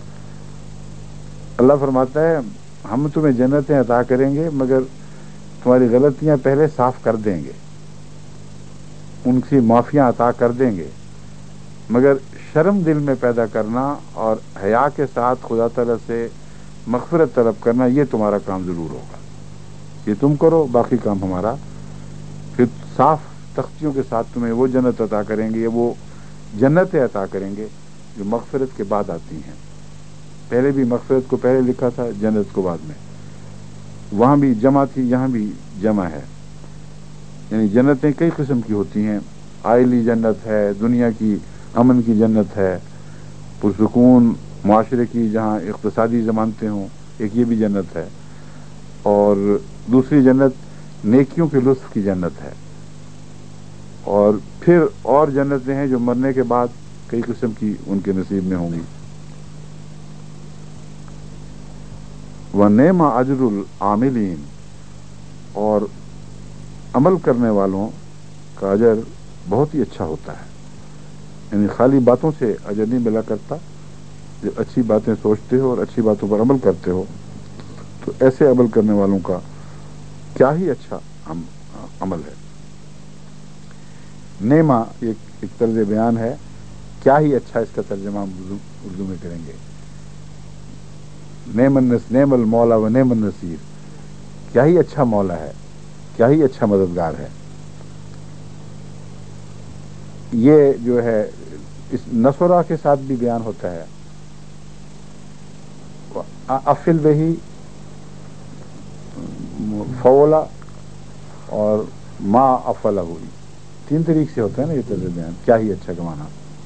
اللہ فرماتا ہے ہم تمہیں جنتیں عطا کریں گے مگر تمہاری غلطیاں پہلے صاف کر دیں گے، ان کی معافیاں عطا کر دیں گے، مگر شرم دل میں پیدا کرنا اور حیا کے ساتھ خدا تعالیٰ سے مغفرت طلب کرنا، یہ تمہارا کام ضرور ہوگا، یہ تم کرو، باقی کام ہمارا۔ پھر صاف تختیوں کے ساتھ تمہیں وہ جنت عطا کریں گے، وہ جنتیں عطا کریں گے جو مغفرت کے بعد آتی ہیں۔ پہلے بھی مغفرت کو پہلے لکھا تھا، جنت کو بعد میں، وہاں بھی جمع تھی، یہاں بھی جمع ہے، یعنی جنتیں کئی قسم کی ہوتی ہیں، آئلی جنت ہے، دنیا کی امن کی جنت ہے، پرسکون معاشرے کی جہاں اقتصادی ضمانتیں ہوں، ایک یہ بھی جنت ہے، اور دوسری جنت نیکیوں کے لطف کی جنت ہے، اور پھر اور جنتیں ہیں جو مرنے کے بعد کئی قسم کی ان کے نصیب میں ہوں گی۔ وَنِعْمَ أَجْرُ الْعَامِلِينَ، اور عمل کرنے والوں کا اجر بہت ہی اچھا ہوتا ہے، یعنی خالی باتوں سے اجر نہیں ملا کرتا، جب اچھی باتیں سوچتے ہو اور اچھی باتوں پر عمل کرتے ہو تو ایسے عمل کرنے والوں کا کیا ہی اچھا عمل ہے۔ نعمہ ایک ایک طرز بیان ہے، کیا ہی اچھا، اس کا ترجمہ ہم اردو میں کریں گے، نعم النس نعم المولا و نعم النصیر، کیا ہی اچھا مولا ہے، کیا ہی اچھا مددگار ہے۔ یہ جو ہے اس نصرہ کے ساتھ بھی بیان ہوتا ہے، افل بہی فولا اور ما افلا ہوئی، تین طریق سے ہوتا ہے نا یہ طرز بیان، کیا ہی اچھا کمانا.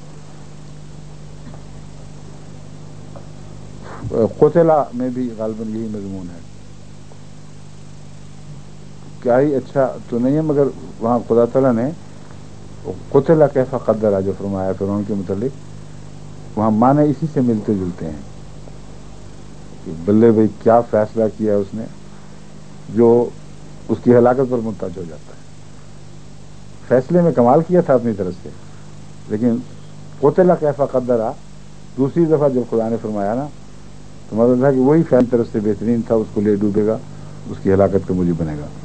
قتلا میں بھی غالباً یہی مضمون ہے، کیا ہی اچھا تو نہیں ہے، مگر وہاں خدا تعالیٰ نے قتلا کیفا قدرا جو فرمایا فرعون کے متعلق، وہاں معنی اسی سے ملتے جلتے ہیں کہ بلے بھائی کیا فیصلہ کیا اس نے جو اس کی ہلاکت پر محتاج ہو جاتا ہے. فیصلے میں کمال کیا تھا اپنی طرف سے، لیکن قتلا کیفا قدرا دوسری دفعہ جب خدا نے فرمایا نا تو مطلب تھا کہ وہی فیصلہ طرف سے بہترین تھا، اس کو لے ڈوبے گا، اس کی ہلاکت کا موجب بنے گا.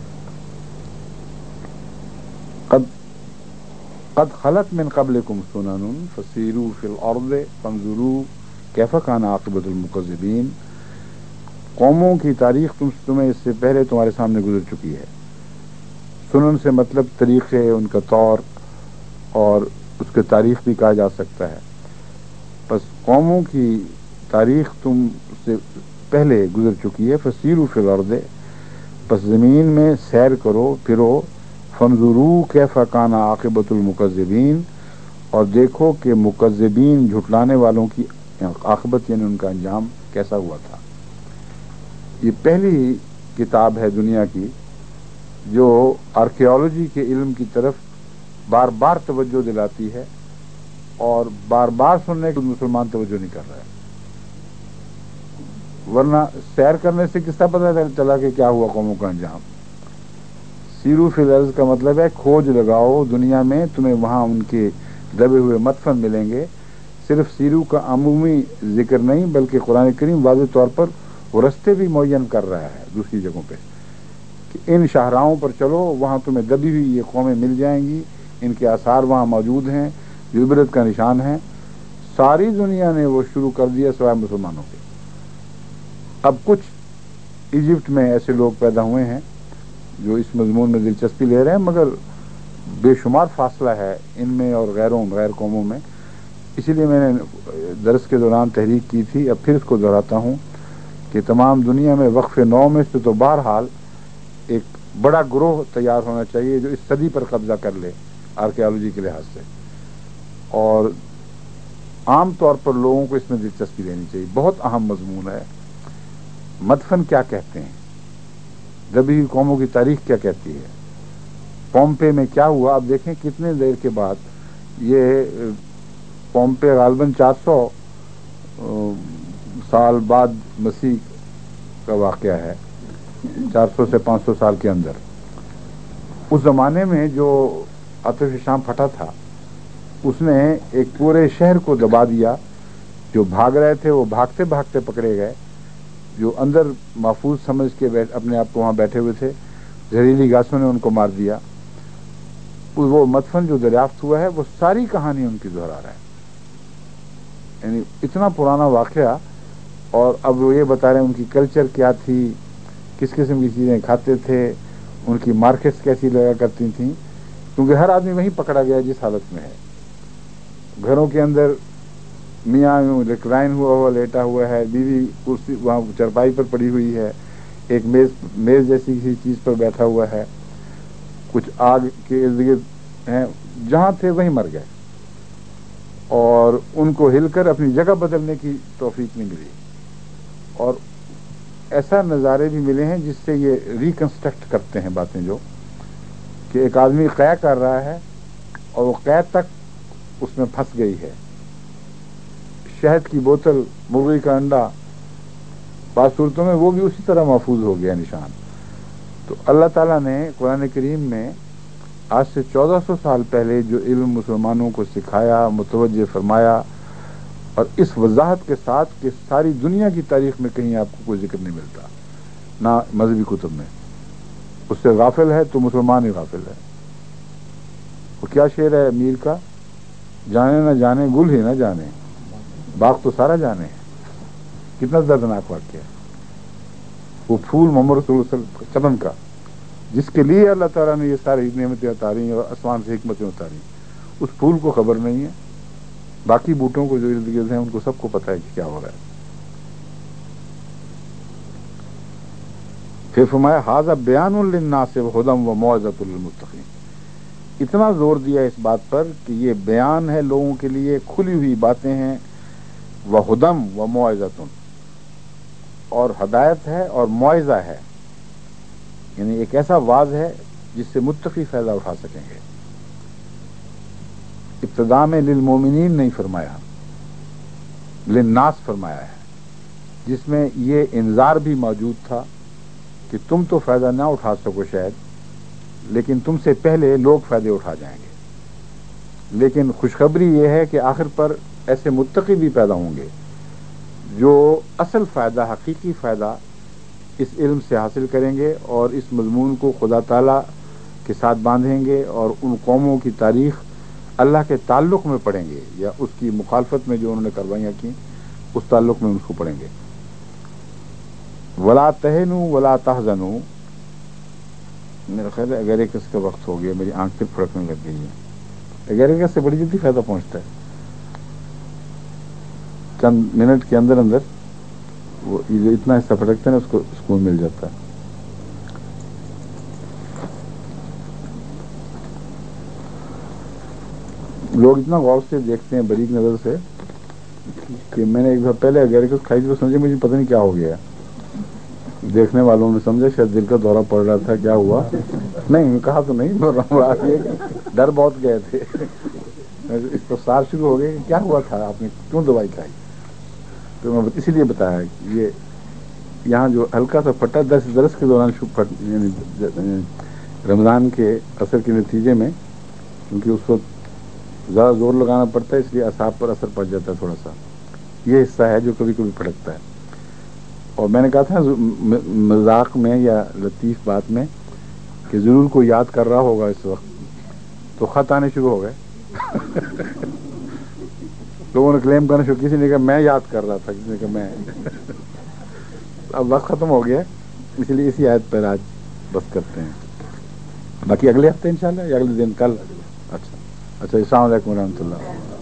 قد قد خلت من قبلکم سنن فسیروا فی الارض فانظروا کیف کان عاقبۃ المکذبین. قوموں کی تاریخ تم تمہیں اس سے پہلے تمہارے سامنے گزر چکی ہے. سنن سے مطلب طریقے، ان کا طور، اور اس کے تاریخ بھی کہا جا سکتا ہے. بس قوموں کی تاریخ تم سے پہلے گزر چکی ہے. فسیروا فی الارض، بس زمین میں سیر کرو پھرو. فانظروا کیف کان عاقبۃ المکذبین، اور دیکھو کہ مکذبین جھٹلانے والوں کی عاقبت یعنی ان کا انجام کیسا ہوا تھا. یہ پہلی کتاب ہے دنیا کی جو آرکیالوجی کے علم کی طرف بار بار توجہ دلاتی ہے، اور بار بار سننے کے مسلمان توجہ نہیں کر رہا ہے. ورنہ سیر کرنے سے کس طرح پتہ چلا کہ کیا ہوا قوموں کا انجام. سیرو فی الارض کا مطلب ہے کھوج لگاؤ دنیا میں، تمہیں وہاں ان کے دبے ہوئے مدفن ملیں گے. صرف سیرو کا عمومی ذکر نہیں بلکہ قرآن کریم واضح طور پر وہ رستے بھی معین کر رہا ہے دوسری جگہوں پہ کہ ان شاہراہوں پر چلو، وہاں تمہیں دبی ہوئی یہ قومیں مل جائیں گی، ان کے آثار وہاں موجود ہیں جو عبرت کا نشان ہیں. ساری دنیا نے وہ شروع کر دیا سوائے مسلمانوں کے. اب کچھ ایجپٹ میں ایسے لوگ پیدا ہوئے ہیں جو اس مضمون میں دلچسپی لے رہے ہیں، مگر بے شمار فاصلہ ہے ان میں اور غیروں غیر قوموں میں. اسی لیے میں نے درس کے دوران تحریک کی تھی، اب پھر اس کو دہراتا ہوں کہ تمام دنیا میں وقف نو میں سے تو بہرحال ایک بڑا گروہ تیار ہونا چاہیے جو اس صدی پر قبضہ کر لے آرکیالوجی کے لحاظ سے، اور عام طور پر لوگوں کو اس میں دلچسپی لینی چاہیے. بہت اہم مضمون ہے. مدفن کیا کہتے ہیں، دبی ہوئی قوموں کی تاریخ کیا کہتی ہے، پومپے میں کیا ہوا. اب دیکھیں کتنے دیر کے بعد یہ پومپے غالباً چار سو سال بعد مسیح کا واقعہ ہے، چار سو سے پانچ سو سال کے اندر. اس زمانے میں جو آتش شام پھٹا تھا اس نے ایک پورے شہر کو دبا دیا. جو بھاگ رہے تھے وہ بھاگتے بھاگتے پکڑے گئے، جو اندر محفوظ سمجھ کے اپنے آپ کو وہاں بیٹھے ہوئے تھے زہریلی گاسوں نے ان کو مار دیا. وہ مدفن جو دریافت ہوا ہے وہ ساری کہانی ان کی دہرا رہا ہے، یعنی اتنا پرانا واقعہ. اور اب وہ یہ بتا رہے ہیں ان کی کلچر کیا تھی، کس قسم کی چیزیں کھاتے تھے، ان کی مارکیٹس کیسی لگا کرتی تھیں، کیونکہ ہر آدمی وہیں پکڑا گیا جس حالت میں ہے. گھروں کے اندر میاں ریکلائن ہوا ہوا لیٹا ہوا ہے، بیوی کرسی وہاں چرپائی پر پڑی ہوئی ہے، ایک میز میز جیسی کسی چیز پر بیٹھا ہوا ہے، کچھ آگ کے ارد گرد ہیں، جہاں تھے وہیں مر گئے، اور ان کو ہل کر اپنی جگہ بدلنے کی توفیق نہیں ملی. اور ایسا نظارے بھی ملے ہیں جس سے یہ ریکنسٹرکٹ کرتے ہیں باتیں، جو کہ ایک آدمی قے کر رہا ہے اور وہ قے تک اس میں پھنس گئی ہے. شہد کی بوتل، مرغی کا انڈا، بعض صورتوں میں وہ بھی اسی طرح محفوظ ہو گیا نشان. تو اللہ تعالیٰ نے قرآن کریم میں آج سے چودہ سو سال پہلے جو علم مسلمانوں کو سکھایا، متوجہ فرمایا، اور اس وضاحت کے ساتھ کہ ساری دنیا کی تاریخ میں کہیں آپ کو کوئی ذکر نہیں ملتا، نہ مذہبی کتب میں. اس سے غافل ہے تو مسلمان ہی غافل ہے. وہ کیا شعر ہے میر کا، جانے نہ جانے گل ہی نہ جانے، باغ تو سارا جانے. کتنا دردناک واقعہ ہے. وہ پھول محمد رسول اللہ صلی اللہ علیہ وسلم کا جس کے لیے اللہ تعالیٰ نے یہ ساری نعمتیں اتاری اور آسمان سے حکمتیں اتاری، اس پھول کو خبر نہیں ہے. باقی بوٹوں کو جو ارد گرد ہیں ان کو سب کو پتہ ہے کہ کیا ہو رہا ہے. پھر فرمایا ھذا بیان للناس وہدی وموعظۃ للمتقین، اتنا زور دیا اس بات پر کہ یہ بیان ہے لوگوں کے لیے، کھلی ہوئی باتیں ہیں، وہدم وموعظۃ، اور ہدایت ہے اور موعظہ ہے، یعنی ایک ایسا واعظ ہے جس سے متقی فائدہ اٹھا سکیں گے۔ ابتدا میں للمومنین نہیں فرمایا، للناس فرمایا ہے، جس میں یہ انذار بھی موجود تھا کہ تم تو فائدہ نہ اٹھا سکو شاید، لیکن تم سے پہلے لوگ فائدے اٹھا جائیں گے۔ لیکن خوشخبری یہ ہے کہ آخر پر ایسے متقی بھی پیدا ہوں گے جو اصل فائدہ، حقیقی فائدہ اس علم سے حاصل کریں گے اور اس مضمون کو خدا تعالیٰ کے ساتھ باندھیں گے، اور ان قوموں کی تاریخ اللہ کے تعلق میں پڑھیں گے، یا اس کی مخالفت میں جو انہوں نے کاروائیاں کی اس تعلق میں ان کو پڑھیں گے۔ ولا تہنوا ولا تحزنوا، میرا خیال ہے اگریکس کا وقت ہو گیا، میری آنکھ پھر پھڑکنے لگ گئی ہے۔ اگریکس سے بڑی جلدی فائدہ پہنچتا ہے، چند منٹ کے اندر اندر وہ جو اتنا حصہ پھٹکتے ہیں اس کو سکون مل جاتا ہے۔ لوگ اتنا غور سے دیکھتے ہیں باریک نظر سے کہ میں نے ایک دفعہ پہلے اگریکس کھائی تھی تو سمجھے مجھے پتہ نہیں کیا ہو گیا، دیکھنے والوں نے سمجھا شاید دل کا دورہ پڑ رہا تھا، کیا ہوا، نہیں کہا تو نہیں، بول رہا ہوں ڈر بہت گئے تھے، اس پر سار شروع ہو گئے کہ کیا ہوا تھا، آپ نے کیوں دوائی کھائی؟ تو میں اسی لیے بتایا کہ یہ یہاں جو ہلکا سا پھٹا دس درس کے دوران یعنی رمضان کے اثر کے نتیجے میں، کیونکہ اس وقت زیادہ زور لگانا پڑتا ہے، اس لیے اعصاب پر اثر پڑ جاتا ہے تھوڑا سا، یہ حصہ ہے جو کبھی کبھی پھٹکتا ہے۔ اور میں نے کہا تھا مذاق میں یا لطیف بات میں کہ ضرور کوئی یاد کر رہا ہوگا اس وقت، تو خط آنے شروع ہو گئے لوگوں نے کلیم کرنا شروع، کسی نے کہا میں یاد کر رہا تھا، کسی نے کہا میں اب وقت ختم ہو گیا، اس لیے اسی آیت پر آج بس کرتے ہیں، باقی اگلے ہفتے انشاءاللہ یا اگلے دن کل۔ اچھا اچھا، السلام علیکم ورحمۃ اللہ۔